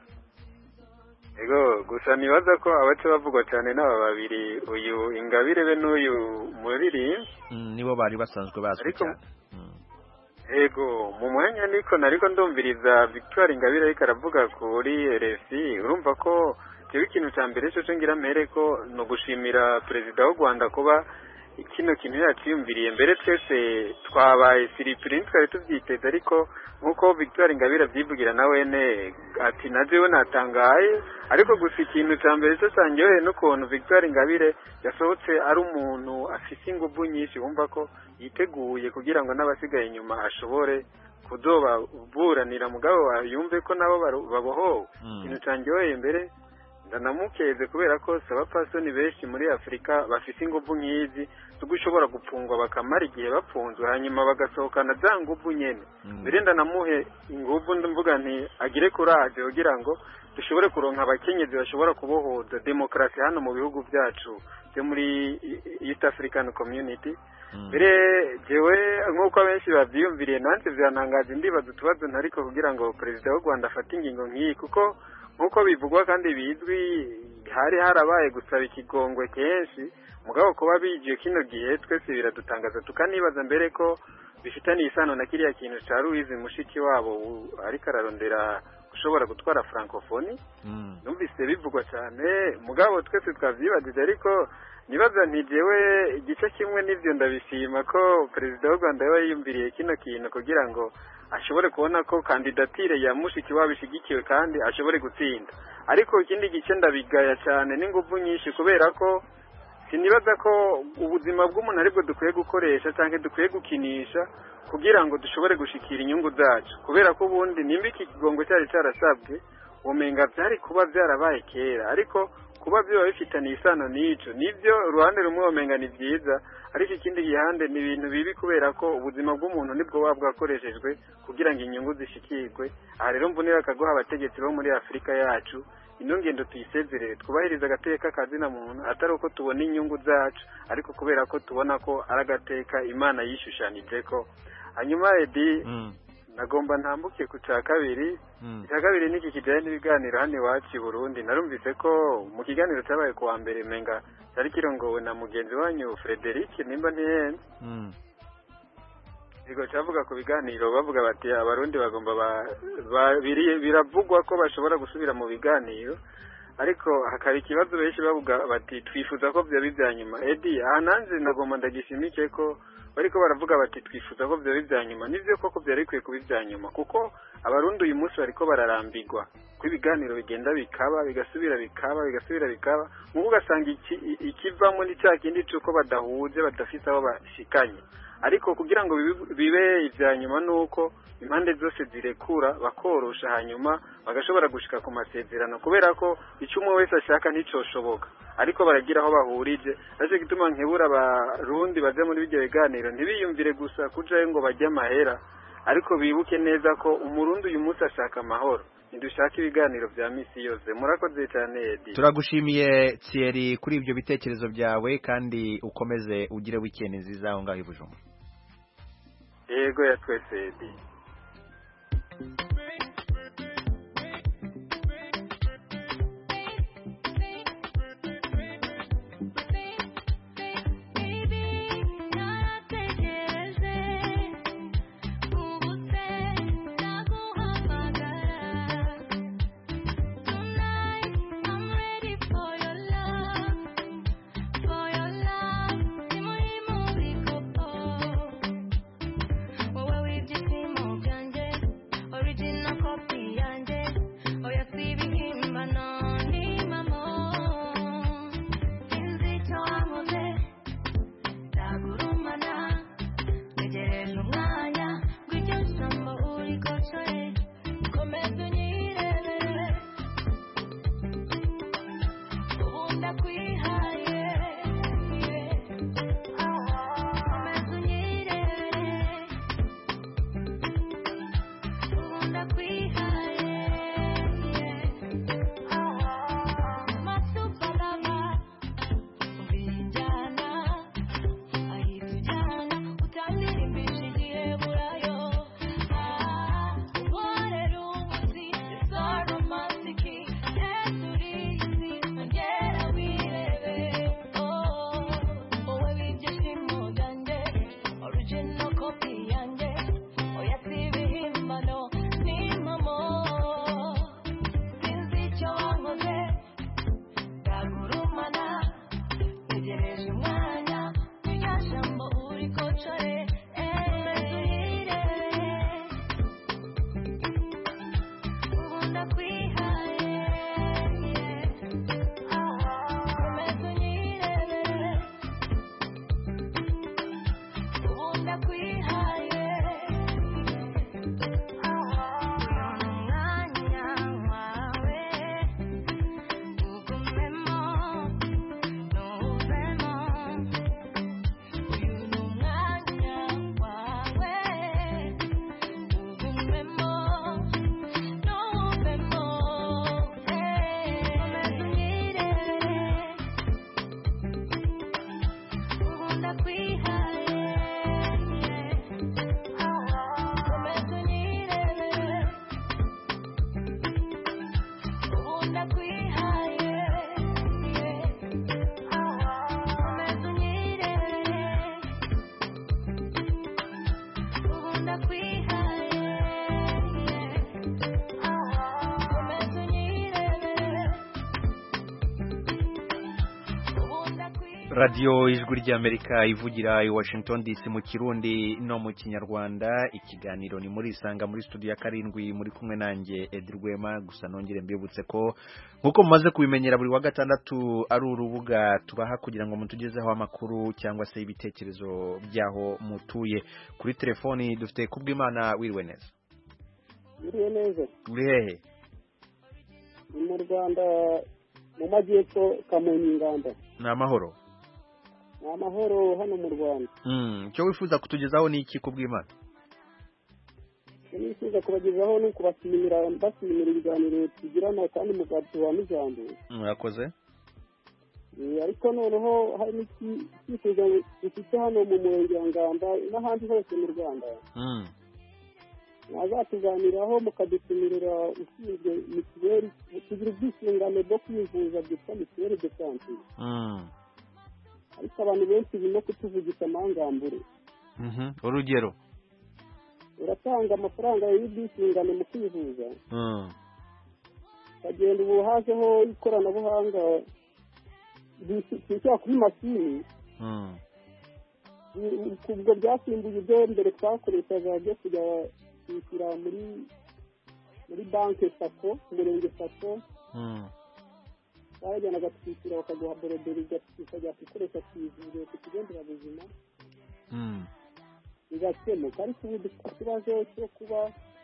gusa nibaza ko abace bavugwa cyane n'aba babiri, uyu Ingabire be n'uyu Muriri nibo bari basanzwe bazwi cyane. Yego mu mwanya nariko ndumviriza Victoire Ingabire ariko aravuga kuri RFI, urumva ko cyo ikintu cya mbere cyo ngira mere ko no gushimira perezida w'u Rwanda kuba kino kintu yaciyumviriye. Mbere twese twabaye siripiri twari tubyiteze, ariko nkuko Victoire Ingabire abyivugira nawe ati najewe natangaye, ariko gusa ikintu cya mbere cyo cyanyoheye n'ukuntu Victoire Ingabire yasohotse ari umuntu afite ingufu nyinshi, wumva ko yiteguye kugira ngo n'abasigaye inyuma ashobore kudobaburanira mugabo yumve ko nabo babohowe. Ikintu cyanyoheye mbere ndanamukeze kubera ko abapfasoni benshi muri Afurika bafite ingufu nk'izi tugushobora gupfungwa bakamara igihe bapfunzwe hanyuma bagasohokana za ngufu nyene. Mbere ndanamuhe ingufu mvuga nti agire courage kugira ngo dushobore kuronka abakenyezi bashobora kubohoza demokrasi hano mu bihugu byacu byo muri East African Community. Mbere jewe nk'uko benshi bavyiyumviriye nanze byantangaje, ndibaza utubazo ntariko kugira ngo perezida w'u Rwanda afate ingingo nk'iyi, kuko nkuko bivugwa kandi bizwi hari harabaye gusaba ikigongwe kenshi, mugabo kuba bigiye kino gihe twese biradutangaza, tukanibaza mbere ko bifitaniye isano na kiriya kintu ca Louise mushiki wabo ariko ararondera gushobora gutwara francophonie. Numvise bivugwa cyane, mugabo twese twavyibagije, ariko nibaza nti jewe igice kimwe n'ivyo ndabishima ko perezida w'u Rwanda yiyumviriye kino kintu kugira ngo ashobore kubona ko kandidatire ya mushiki wabo ishigikiwe kandi ashobore gutsinda. Ariko ikindi gice ndabigaya cyane n'ingufu nyinshi, kubera ko sinibaza ko ubuzima bw'umuntu aribwo dukwiye gukoresha cyangwa dukwiye gukinisha kugira ngo dushobore gushikira inyungu zacu, kubera ko ubundi nimba iki kigongo cyari cyarasabwe umenga byari kuba byarabaye kera, ariko kuba byo bifitaniye isano n'ico nivyo uruhande rumwe womenga ni byiza ariko ikindi gihande ni ibintu bibi kubera ko ubuzima bw'umuntu nibwo bwakoreshejwe kugira ngo inyungu zishikirwe aha rero mvunira akaguha abategetsi bo muri Afrika yacu ino ngendo tuyisezerere twubahiriza agateka kazina muntu atari uko tubona inyungu zacu ariko kubera ko tubona ko ari agateka Imana yishushanije ko hanyuma Edi nagomba ntambuke ku cya kabiri icya kabiri niki kijyanye n'ibiganiro hano iwacu i Burundi narumvise ko mu kiganiro cyabaye kuwa mbere menga cyari kirongowe na mugenzi wanyu Frederic nimba ntihenze Igo cyavuga ku biganiro bavuga bati abarundi bagomba biravugwa ko bashobora gusubira mu biganiro ariko hakaba ikibazo benshi bavuga bati twifuza ko byo bibyanyuma Edi ahananze nagomba ndagishimike ko bariko baravuga bati twifuza ko byo bibyanyuma nivyo koko byari kwiye kubibyanyuma kuko abarundi uyu munsi bariko bararambirwa ko ibiganiro bigenda bikaba bigasubira bikaba mu ugasanga ikivamo ni cya kindi cyuko badahuje badafite aho bashikanye ariko kugira ngo bibe ibyanyuma nuko impande zose zirekura bakorosha hanyuma bagashobora gushika ku masezerano kubera ko icyo umwe wese ashaka nticoshoboka ariko baragira aho bahurije naje gituma nkebura abarundi baje muri bijye biganiro ntibiyumvire gusa kujayo ngo bajye amahera ariko bibuke neza ko umurundi uyu munsi ashaka amahoro ntidushaka ibiganiro bya misi yose murakoze cyane Edi turagushimiye Thierry kuri ibyo bitekerezo byawe kandi ukomeze ugire weekend nziza aho ngaho i Bujumbura yego ya twese Edi Radio ijwi ry'Amerika ivugira i Washington DC mu Kirundi no mu Kinyarwanda ikiganiro ni muri isanga muri studio ya karindwi muri kumwe nanjye Edirwema gusa nongere mbibutse ko nkuko mumaze kubimenyera buri wa gatandatu ari urubuga tubaha kugira ngo mutugezeho amakuru cyangwa se ibitekerezo byaho mutuye kuri telefoni dufite Kubwimana wiriwe neza Wiriwe neza uri hehe mu Rwanda mu majyepfo Kamonyi Nganda. Ni amahoro. Ni amahoro hano mu Rwanda. Icyo wifuza kutugezaho ni iki kubw'Imana? Nifuza kubagezaho no kubashimira ibiganiro tugirana kandi mugatuha n'ijambo. Murakoze. Ariko noneho hari n'icyifuzo dufite hano mu murenge wa Nganda n'ahandi hose mu Rwanda. Mwazatuganiraho mukadutumirira ushinzwe mituweli kugira ubwisungane bwo kwivuza byitwa mituweli de sante. Ariko abantu benshi birimo kutuvugisha amangambure. Urugero uratanga amafaranga y'ubwisungane mu kwivuza. Kagenda ubu hajeho ikoranabuhanga bishyira kuri mashini. Ubwo byasimbuye ibyo mbere twakoreshaga byo kujya kwishyura muri banki sako, umurenge sako. Barajyanaga tukishyura bakaguha boroderi ukajya gukoresha kwivuza ku kigo nderabuzima. Bigakemuka, ariko ubu dufite ikibazo cyo kuba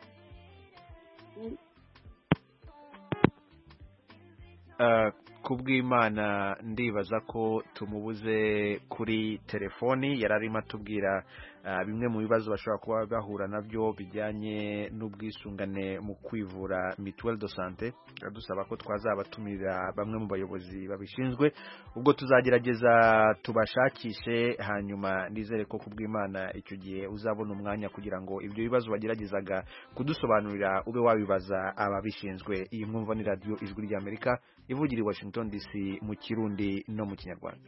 kubw'Imana ndibaza ko tumubuze kuri telefoni. Yararimo atubwira bimwe mu bibazo bashobora kuba bahura nabyo bijyanye n'ubwisungane mu kwivura mituweli de sante. Dusaba ko twazabatumira bamwe mu bayobozi babishinzwe, ubwo tuzagerageza tubashakishe, hanyuma nizere ko kubw'Imana icyo gihe uzabona umwanya kugira ngo ibyo bibazo bageragezaga kudusobanurira ube wabibaza ababishinzwe. Iyi mwumva ni radio Ijwi ry'Amerika ivugira i Washington DC mu Kirundi no mu Kinyarwanda.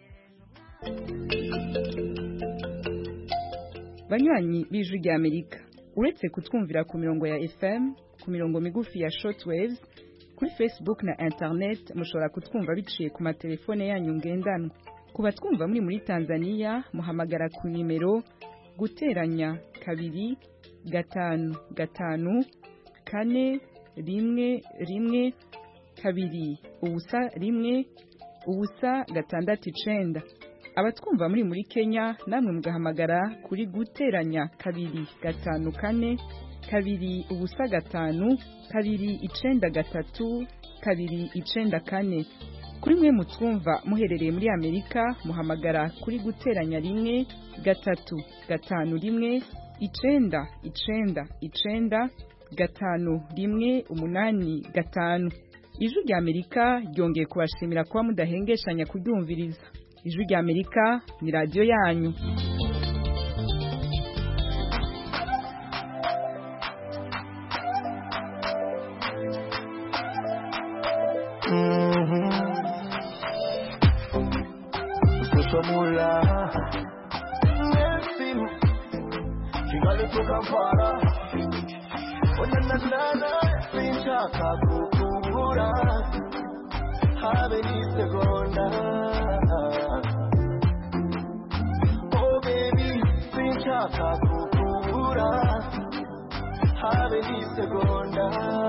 Banywanyi b'Ijwi ry'Amerika, uretse kutwumvira ku mirongo ya FM, ku mirongo migufi ya shortwaves, kuri Facebook na internet mushobora kutwumva biciye ku matelefone yanyu ngendanwa. Kuba twumva muri Tanzania muhamagara ku nimero guteranya 2 5 5 4 1 2 ubusa 1 ubusa 6 abatwumva muri Kenya namwe mugahamagara kuri guteranya 2 5 4 2 ubusa 5 2 9 3 2 9 4. Kuri mwe mutwumva muherereye muri Amerika muhamagara kuri guteranya 1 3 5 1 9 9 9 5 1 8 5. Ijwi ry'Amerika ryongeye kubashimira kuba mudahengeshanya kuryumviriza. Ijwi ry'Amerika ni radio yanyu. Habe ni seconda, oh baby, sinchaka kukubura. Habe ni seconda,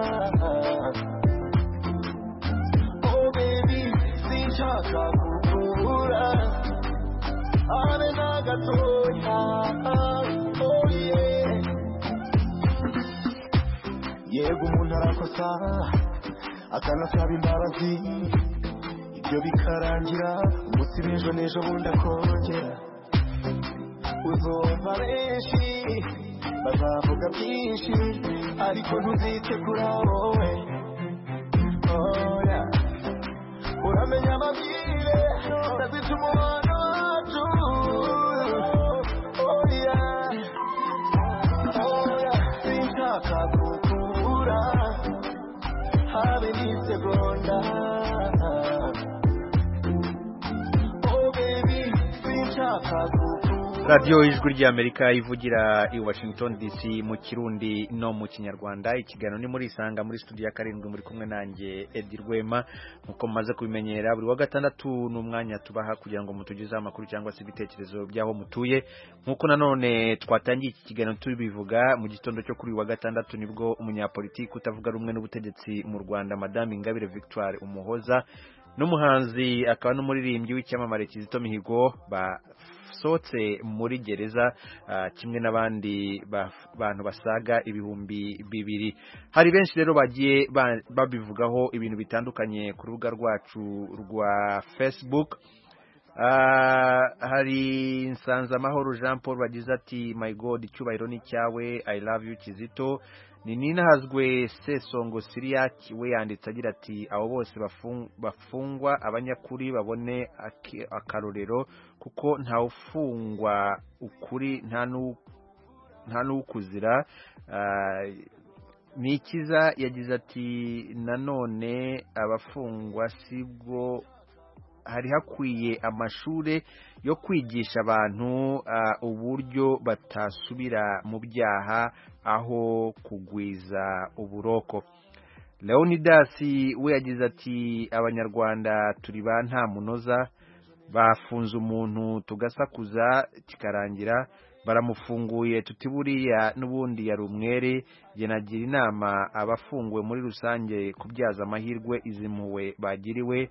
oh baby, sinchaka kukubura. Habe na gatoya, oh yeah. Yego umuntu arakosa akanasaba imbabazi, ibyo bikarangira umunsi n'ejo bundi akongera. Uzumva benshi bazavuga byinshi ariko ntuzite kuri wowe. Oya uramenya amabwire ndazica umubano wacu. Oya sinshaka kukubura. Habe ni seconda, oh baby, sinchaka kukubura. Radio Ijwi ry'Amerika ivugira i Washington DC mu Kirundi no mu Kinyarwanda. Ikiganiro ni muri Isanga muri studio ya 7 muri kumwe nanjye Edi Rwema. Nkuko maze kubimenyera buri wa gatandatu n'umwanya tubaha kugira ngo mutugize amakuru cyangwa se ibitekerezo byaho mutuye. Nkuko nanone twatangiye iki kiganiro tubivuga mu gitondo cyo kuri wa gatandatu nibwo umunyapolitiki utavuga rumwe n'ubutegetsi mu Rwanda Madame Ingabire Victoire Umuhoza n'umuhanzi akaba n'umuririmbyi w'icyamamare Kizito Mihigo yasohotse muri gereza kimwe n'abandi bantu basaga ibihumbi 200. Hari benshi rero bagiye babivugaho ibintu bitandukanye ku rubuga rwacu rwa Facebook. Hari Nsanzamahoro Jean Paul bagize ati my god icyubahiro ni cyawe, I love you Kizito. Ni Ninahazwe Sesongo Siriac we yanditse agira ati abo bose bafungwa abanyakuri babone akarorero kuko nta ufungwa ukuri nta n'ukuzira. Nikiza yagize ati nanone abafungwa sibwo hari hakwiye amashure yo kwigisha abantu uburyo batasubira mu byaha aho kugwiza uburoko. Leonidas we yagize ati abanyarwanda turi ba nta munoza, bafunze umuntu tugasakuza kikarangira, baramufunguye tutiburiya n'ubundi yari umwere. Nagira inama abafunguwe muri rusange kubyaza amahirwe izimpuwe bagiriwe,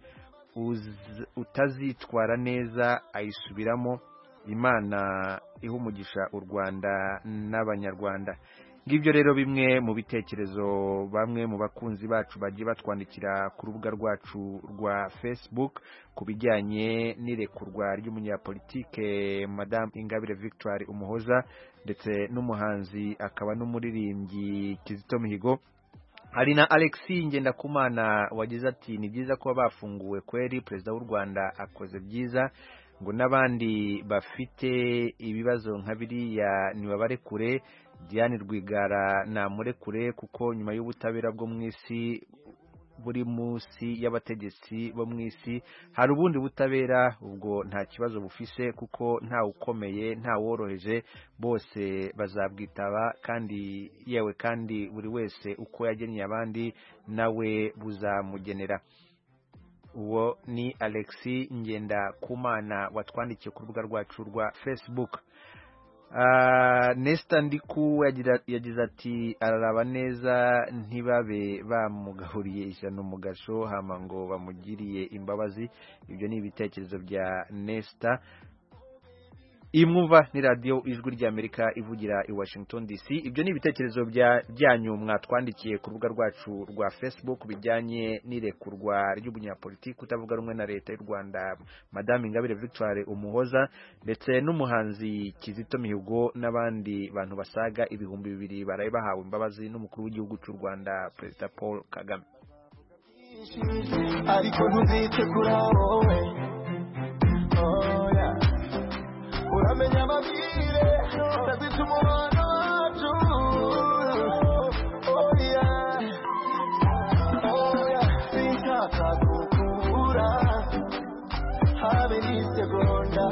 utazitwara neza ayisubiramo. Imana ihumugisha u Rwanda n'abanyarwanda. Ngibyo rero bimwe mu bitekerezo bamwe mu bakunzi bacu bagiye batwandikira ku rubuga rwacu rwa Facebook kubijyanye n'irekurwa ry'umunyapolitike Madame Ingabire Victoire Umuhoza ndetse n'umuhanzi akaba n'umuririmbyi Kizito Mihigo. Hari na Alexis Ngendakumana wagize ati ni byiza kuba bafunguwe kweri, Perezida w'u Rwanda akoze byiza, ngo n'abandi bafite ibibazo nka biriya nibabarekure. Diane Rwigara namurekure kuko nyuma y'ubutabera bwo mwisi buri munsi y'abategetsi bo mwisi hari ubundi butabera, ubwo nta kibazo bufise kuko nta ukomeye nta woroheje, bose bazabwitaba kandi yewe kandi buri wese uko yagennye abandi nawe buzamugenera. Uwo ni Alexis Ngendakumana watwandikiye ku rubuga rwacu rwa Facebook. Nesta Ndiku yagize ati araraba neza ntibabe bamugahuriye ishyano mu gasho hama ngo bamugiriye imbabazi. Ibyo ni ibitekerezo bya Nesta. Imwumva ni radio ijwi rya Amerika ivugira i Washington DC. Ibyo ni ibitekerezo byanyu mwatwandikiye ku rubuga rwacu rwa Facebook bijyanye n'irekurwa ry'umunyapolitiki utavuga rumwe na leta y'u Rwanda Madame Ingabire Victoire Umuhoza ndetse n'umuhanzi Kizito Mihigo n'abandi bantu basaga ibihumbi 200 baraye bahawe imbabazi n'umukuru w'igihugu cy'u Rwanda Perezida Paul Kagame. Ariko ntuzite kuri wowe uramenya amabwire ndazita umubano wacu. Sinshaka gukura habe n'isegonda.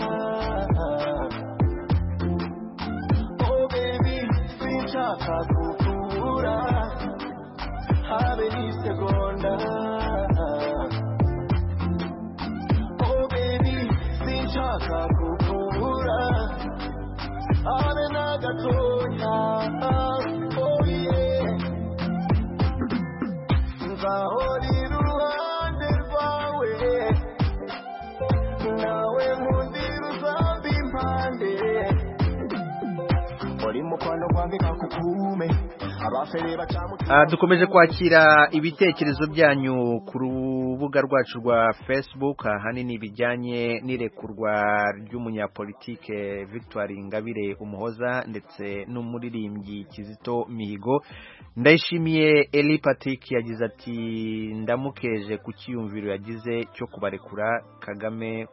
Oh baby sinshaka gukura habe n'isegonda. Oh baby sinshaka gukura habe na gatoya. Oh yeah nzahora iruhande rwawe nawe nkundira uzambi impande uri mu kwano kwambika kukume. Dukomeje kwakira ibitekerezo byanyu ku rubuga rwacu rwa Facebook hanini bijyanye n'irekurwa ry'umunyapolitike Victoire Ingabire Umuhoza ndetse n'umuririmbyi Kizito Mihigo. Ndayishimiye Eli Patrick yagize ati ndamukeje ku cyiyumviro yagize cyo kubarekura Kagame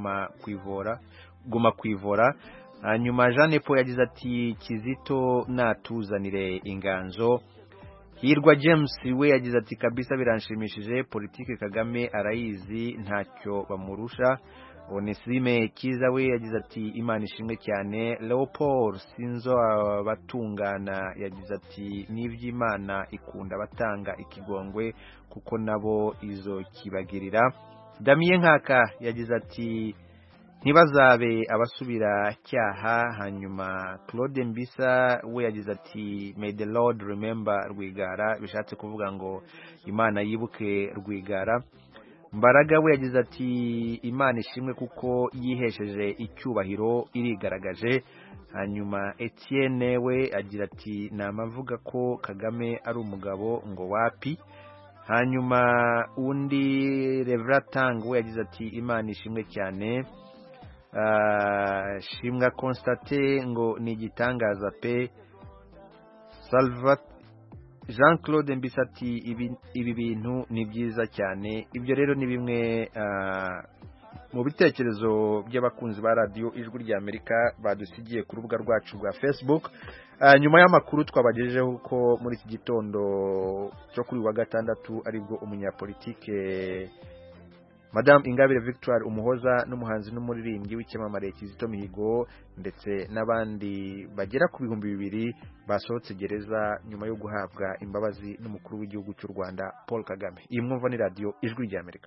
guma kwivora. Hanyuma Jeanne Paul yagize ati Kizito natuzanire inganzo. Hirwa James we yagize ati kabisa biranshimishije, politike Kagame arayizi ntacyo bamurusha. Onesime Kiza we yagize ati Imana ishimwe cyane. Leopold Sinzo abatungana yagize ati n'ivy'Imana ikunda batanga ikigongwe kuko nabo izo kibagirira. Damien Nkaka yagize ati ntibazabe abasubira cyaha. Hanyuma Claude Mbisa we yagize ati may the Lord remember Rwigara, bishatse kuvuga ngo Imana yibuke Rwigara. Mbaraga we yagize ati Imana ishimwe kuko yihesheje icyubahiro irigaragaje. Hanyuma Etienne we agira ati namavuga ko Kagame ari umugabo ngo wapi. Hanyuma undi Revratang we yagize ati Imana ishimwe cyane. Shimwa Constate ngo ni igitangaza pe. Salvat Jean Claude Mbisati ibi bintu ni byiza cyane. Ibyo rero ni bimwe mu bitekerezo by'abakunzi ba radio Ijwi rya Amerika badusigiye ku rubuga rwacu rwa Facebook. Nyuma y'amakuru twabagejejeho ko muri iki gitondo cyo kuri wa gatandatu aribwo umunyapolitike Madame Ingabire Victoire Umuhoza n'umuhanzi n'umuririmbyi w'icyamamare Kizito Mihigo ndetse n'abandi bagera ku 200 basohotse gereza nyuma yo guhabwa imbabazi n'umukuru w'igihugu cy'u Rwanda Paul Kagame. Iyi mwumva ni radio Ijwi rya Amerika.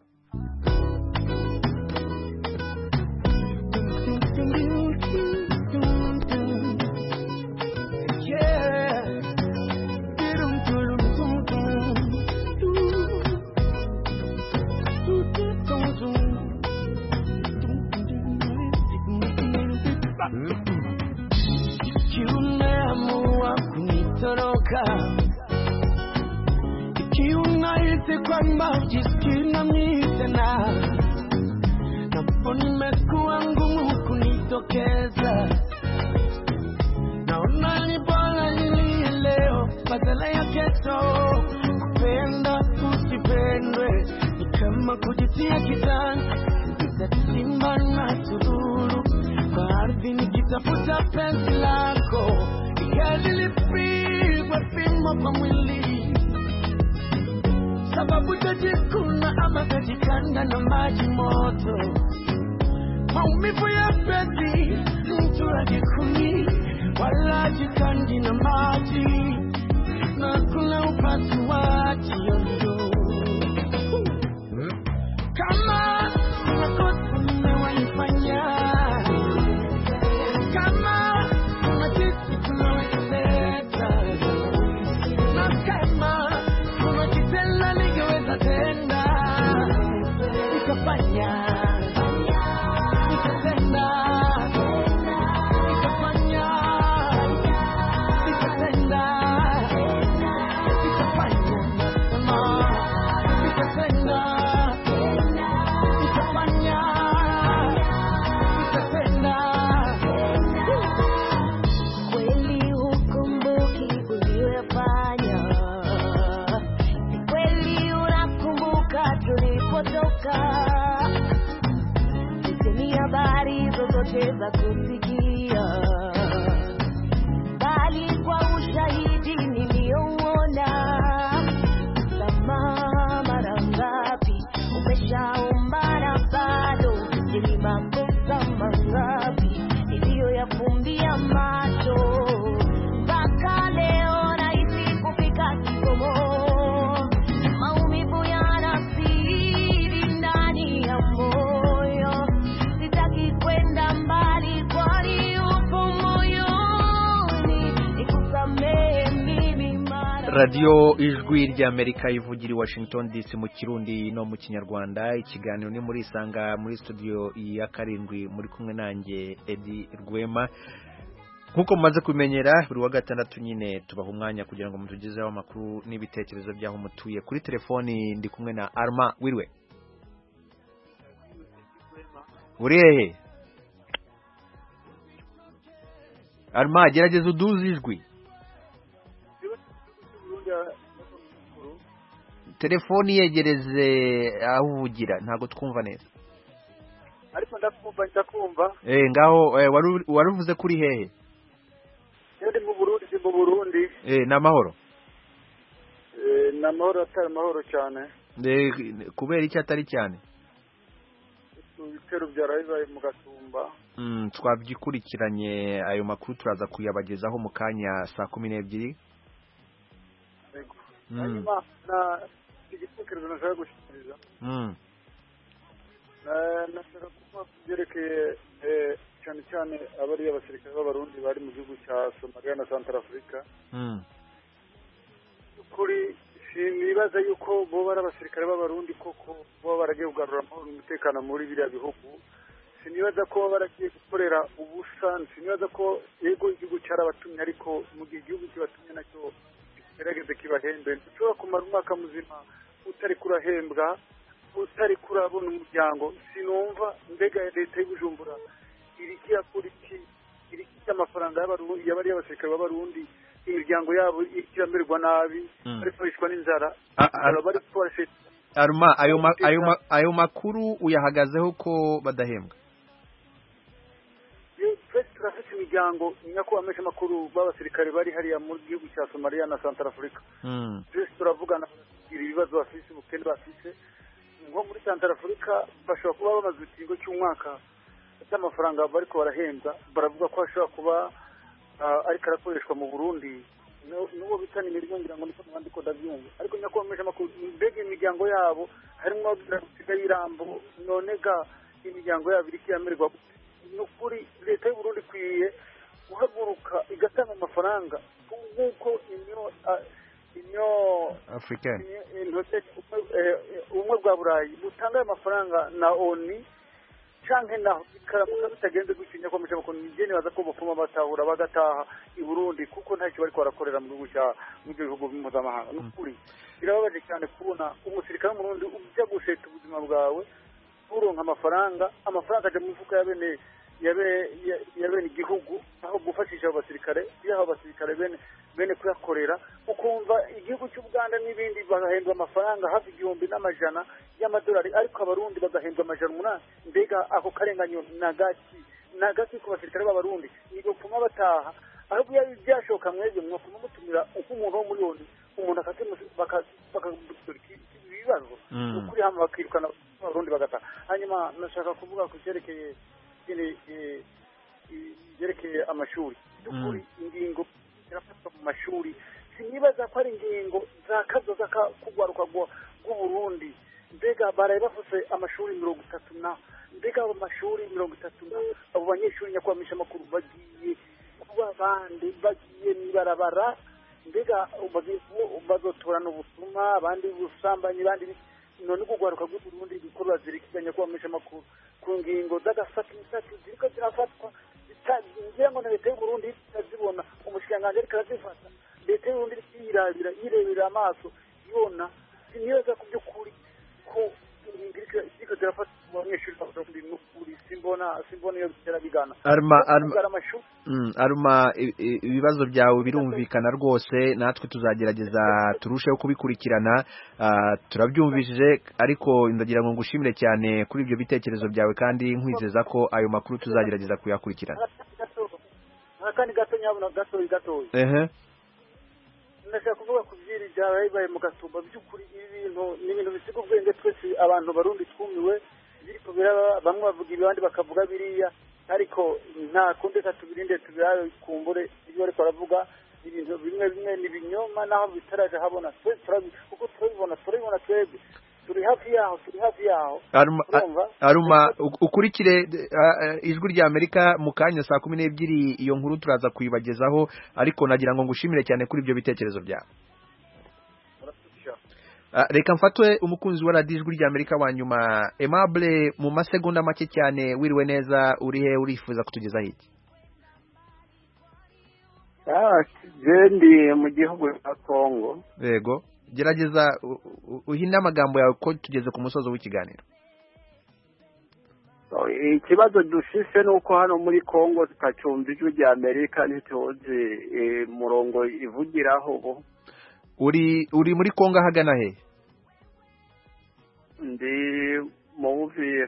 Ikiunaite kwamba ujisikina mitena naponi mekuwa ngumu kunitokeza naona ni bora nilie leo badala ya kesho kupenda usipendwe ni kama kujitia kitani nitatimba na sururu kwa ardhi nikitafuta penzi lako yalilipigwa fimbo kwa mwili sababu tajikuna ama tajikanda na maji moto maumivu ya penzi mtu ajikuni wala jikandi na maji na kula upasuaji yoyo kama makosa nimewaifanya kama unajisi tunawezaleta na kama unajitela ningeweza tenda nikafanya za kusikia bali kwa ushahidi niliouona kama mara ngapi umeshaombana bado ili makosa mangapi niliyoyafumbia macho mpaka leo nahisi kufika kikomo maumivu yanasiri ndani ya moyo sitaki kwenda mbali kwani upo moyoni nikusamehe mimi mara Radio Ijwi rya Amerika ivugira Washington DC mu Kirundi no mu Kinyarwanda. Ikiganiro ni muri Isanga muri studio ya karindwi muri kumwe nanjye Eddie Rwema. Nkuko mumaze kumenyera buri wa gatandatu nyine tubaha umwanya kugira ngo mutugezeho amakuru n'ibitekerezo byaho mutuye. Kuri telefoni ndi kumwe na Arma Wirwe. Urihe? Arma gerageza uduze ijwi. Telefoni yegereze aho uvugira ntago twumva neza. Ariko ndakumva. Ngaho waruvuze kuri hehe? Ndi mu Burundi. Namahoro. Namahoro atari mahoro cyane. Kubera iki atari cyane? Ibitero byarabibaye mu Gatumba. Twabyikurikiranye ayo makuru turaza kuyabagezaho mu kanya saa 12. Yego. Hanyuma na igitekerezo nashaka gushikiriza. Nashaka kuvuga byerekeye cyane cyane abari abasirikare b'abarundi bari mu gihugu cya Somalia na Central Africa. Kuri nibaza yuko bo bari abasirikare b'abarundi koko bo baragiye kugarura amahoro n'umutekano muri biriya bihugu. Sinibaza ko baragiye gukorera ubusa, sinibaza ko yego igihugu cyarabatumye, ariko mu gihe igihugu kibatumye nacyo gerageze kibahembe. Ushobora kumara umwaka muzima utari kurahembwa, utari kurabona umuryango. Sinumva mbega leta y'Ubujumbura iriki ya politiki, iriki amafaranga y'abarundi, y'abari abasirikare b'abarundi, imiryango yabo ikiramerwa nabi, ariko bishwa n'inzara. Aruma ayo makuru uyahagazeho ko badahembwa. Turafite imiryango nyakubahwa amesha makuru b'abasirikare bari hariya mu gihugu cya Somalia na Central Africa. Twese turavugana ibibazo bafise, ubukene bafise. Nko muri Central Africa bashobora kuba bamaze ikigo cy'umwaka cy'amafaranga bariko barahembwa, baravuga ko ashobora kuba ariko arakoreshwa mu Burundi n'uwo bitana imirimo ngira ngo niko n'abandi ko ndabyumva. Ariko nyakubahwa amesha makuru mbega imiryango yabo harimo abasigaye irambo, nonega imiryango yabo iriki yamerwa nukuri. Leta y'u Burundi kwiye guhaguruka igatanga amafaranga nk'uko inyo African ubumwe bwa Burayi butanga amafaranga na ONU canke naho bikaramuka bitagenze gutinya ko amesha ko nigene baza ko bopfuma batahura bagataha i Burundi, kuko ntacyo bari kwarakorera mu gihugu cya mu bihugu mpuzamahanga. Nukuri birababaje cyane kubona umusirikare mu Burundi ujya gusheta ubuzima bwawe uronka amafaranga aje mu mifuka yabene igihugu, aho gufashisha abasirikare yaho abasirikare bene kuyakorera. Ukumva igihugu cy'Uganda n'ibindi bagahembwa amafaranga hafi 1,100 y'amadolari, ariko abarundi bagahembwa 800. Mbega ako karenganyo nagati ku basirikare b'abarundi nigo pfuma bataha, ahubwo byashoka mwebwe mwapfuma mutumira umuntu wo muri yoni umuntu ibibazo ukuri hamwe bakirukana abarundi bagataha. Hanyuma nashaka kuvuga ku cyerekeye yerekeye amashuri. Dukuri ingingo zirafatwa mu mashuri, sinibaza ko ari ingingo zakazo kugwaruka bw'Uburundi. Mbega baraye bafuse amashuri 30 mbega amashuri 30 abo banyeshuri nyakwamisha makuru bagiye kuba bandi bagiye nibarabara. Mbega bazotorana ubusuma, abandi busambanye, bandi none kugwaruka bw'Uburundi bikorwa zirikiganya kwamisha makuru ku ngingo z'agasatu ziriko zirafatwa ngira ngo na leta y'u Burundi itazibona, umushikiranganji ariko arazifata. Leta y'u Burundi yirebera amaso ibona. Sinibaza ku by'ukuri ko ziriko zirafatwa abanyeshuri b'Abarundi n'ukuri simbona iyo bigana. Aruma ibibazo byawe birumvikana rwose, natwe tuzagerageza turusheho kubikurikirana. Turabyumvishije, ariko ndagira ngo ngushimire cyane kuri ibyo bitekerezo byawe, kandi nkwizeza ko ayo makuru tuzagerageza kuyakurikirana. Kandi gato nyabona gato ndashaka kuvuga ku byiri byabaye mu Gatumba. By'ukuri ibintu bisiga ubwenge twese abantu barundi twumiwe, biriko bamwe bavuga ibandi bakavuga biriya, ariko nta kundi tubirinde tubirayo kumbure ibyo ariko baravuga ibintu bimwe ni binyoma, naho bitaraje habona kuko turabibona twebwe turi hafi yaho. Aruma ukurikire ijwi rya Amerika mu kanya saa 12 iyo nkuru turaza kuyibagezaho, ariko nagira ngo ngushimire cyane kuri ibyo bitekerezo byawe. Reka mfatwe umukunzi wa radio ijwi rya Amerika wa nyuma, Aimable, mu masegonda make cyane, wiriwe neza, urihe, urifuza kutugezaho iki? Ndi mu gihugu cya Kongo. Yego, gerageza uhine amagambo yawe ko tugeze ku musozo w'ikiganiro. Ikibazo dufise nuko hano muri Kongo tutacyumva ijwi rya Amerika, ntituzi murongo ivugiraho bo. Uri muri Kongo hagana he? Ndi mu Buvira.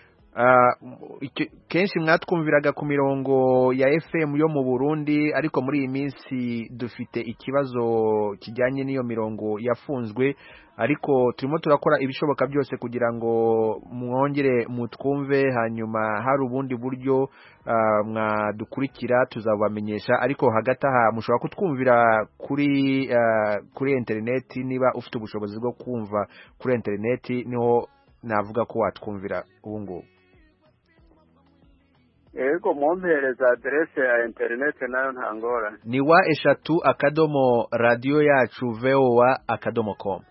Kenshi mwatwumviraga ku mirongo ya FM yo mu Burundi, ariko muri iyi minsi dufite ikibazo kijyanye n'iyo mirongo yafunzwe, ariko turimo turakora ibishoboka byose kugira ngo mwongere mutwumve. Hanyuma hari ubundi buryo mwadukurikira tuzabamenyesha, ariko hagati aha mushobora kutwumvira kuri internet. Niba ufite ubushobozi bwo kumva kuri internet niho navuga ko watwumvira ubu ngubu. Yego mumpereza adresse ya internet nayo ntangora. Ni wa3 radio yacu voa.com.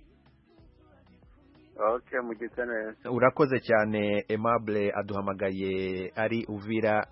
Okay, mugise neza. Urakoze cyane Aimable aduhamagaye ari Uvira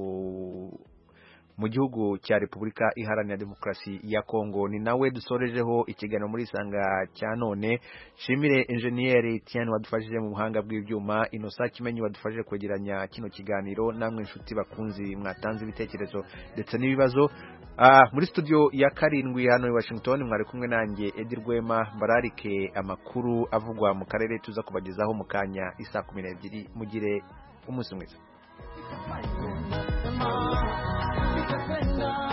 mu gihugu cya Repubulika Iharanira Demokarasi ya Kongo. Ni nawe dusorejeho ikiganiro muri Sanga cya none. Shimire engineer Tian wadufashije mu buhanga bw'ibyuma, Innocent Kimenyi wadufashije kwegeranya kino kiganiro, namwe inshuti bakunzi mwatanze ibitekerezo ndetse n'ibibazo. Muri studio ya 7 hano i Washington mwari kumwe nanjye Edi Rwema. Bararike amakuru avugwa mu karere tuza kubagezaho mu kanya isa 12. Mugire umunsi mwiza.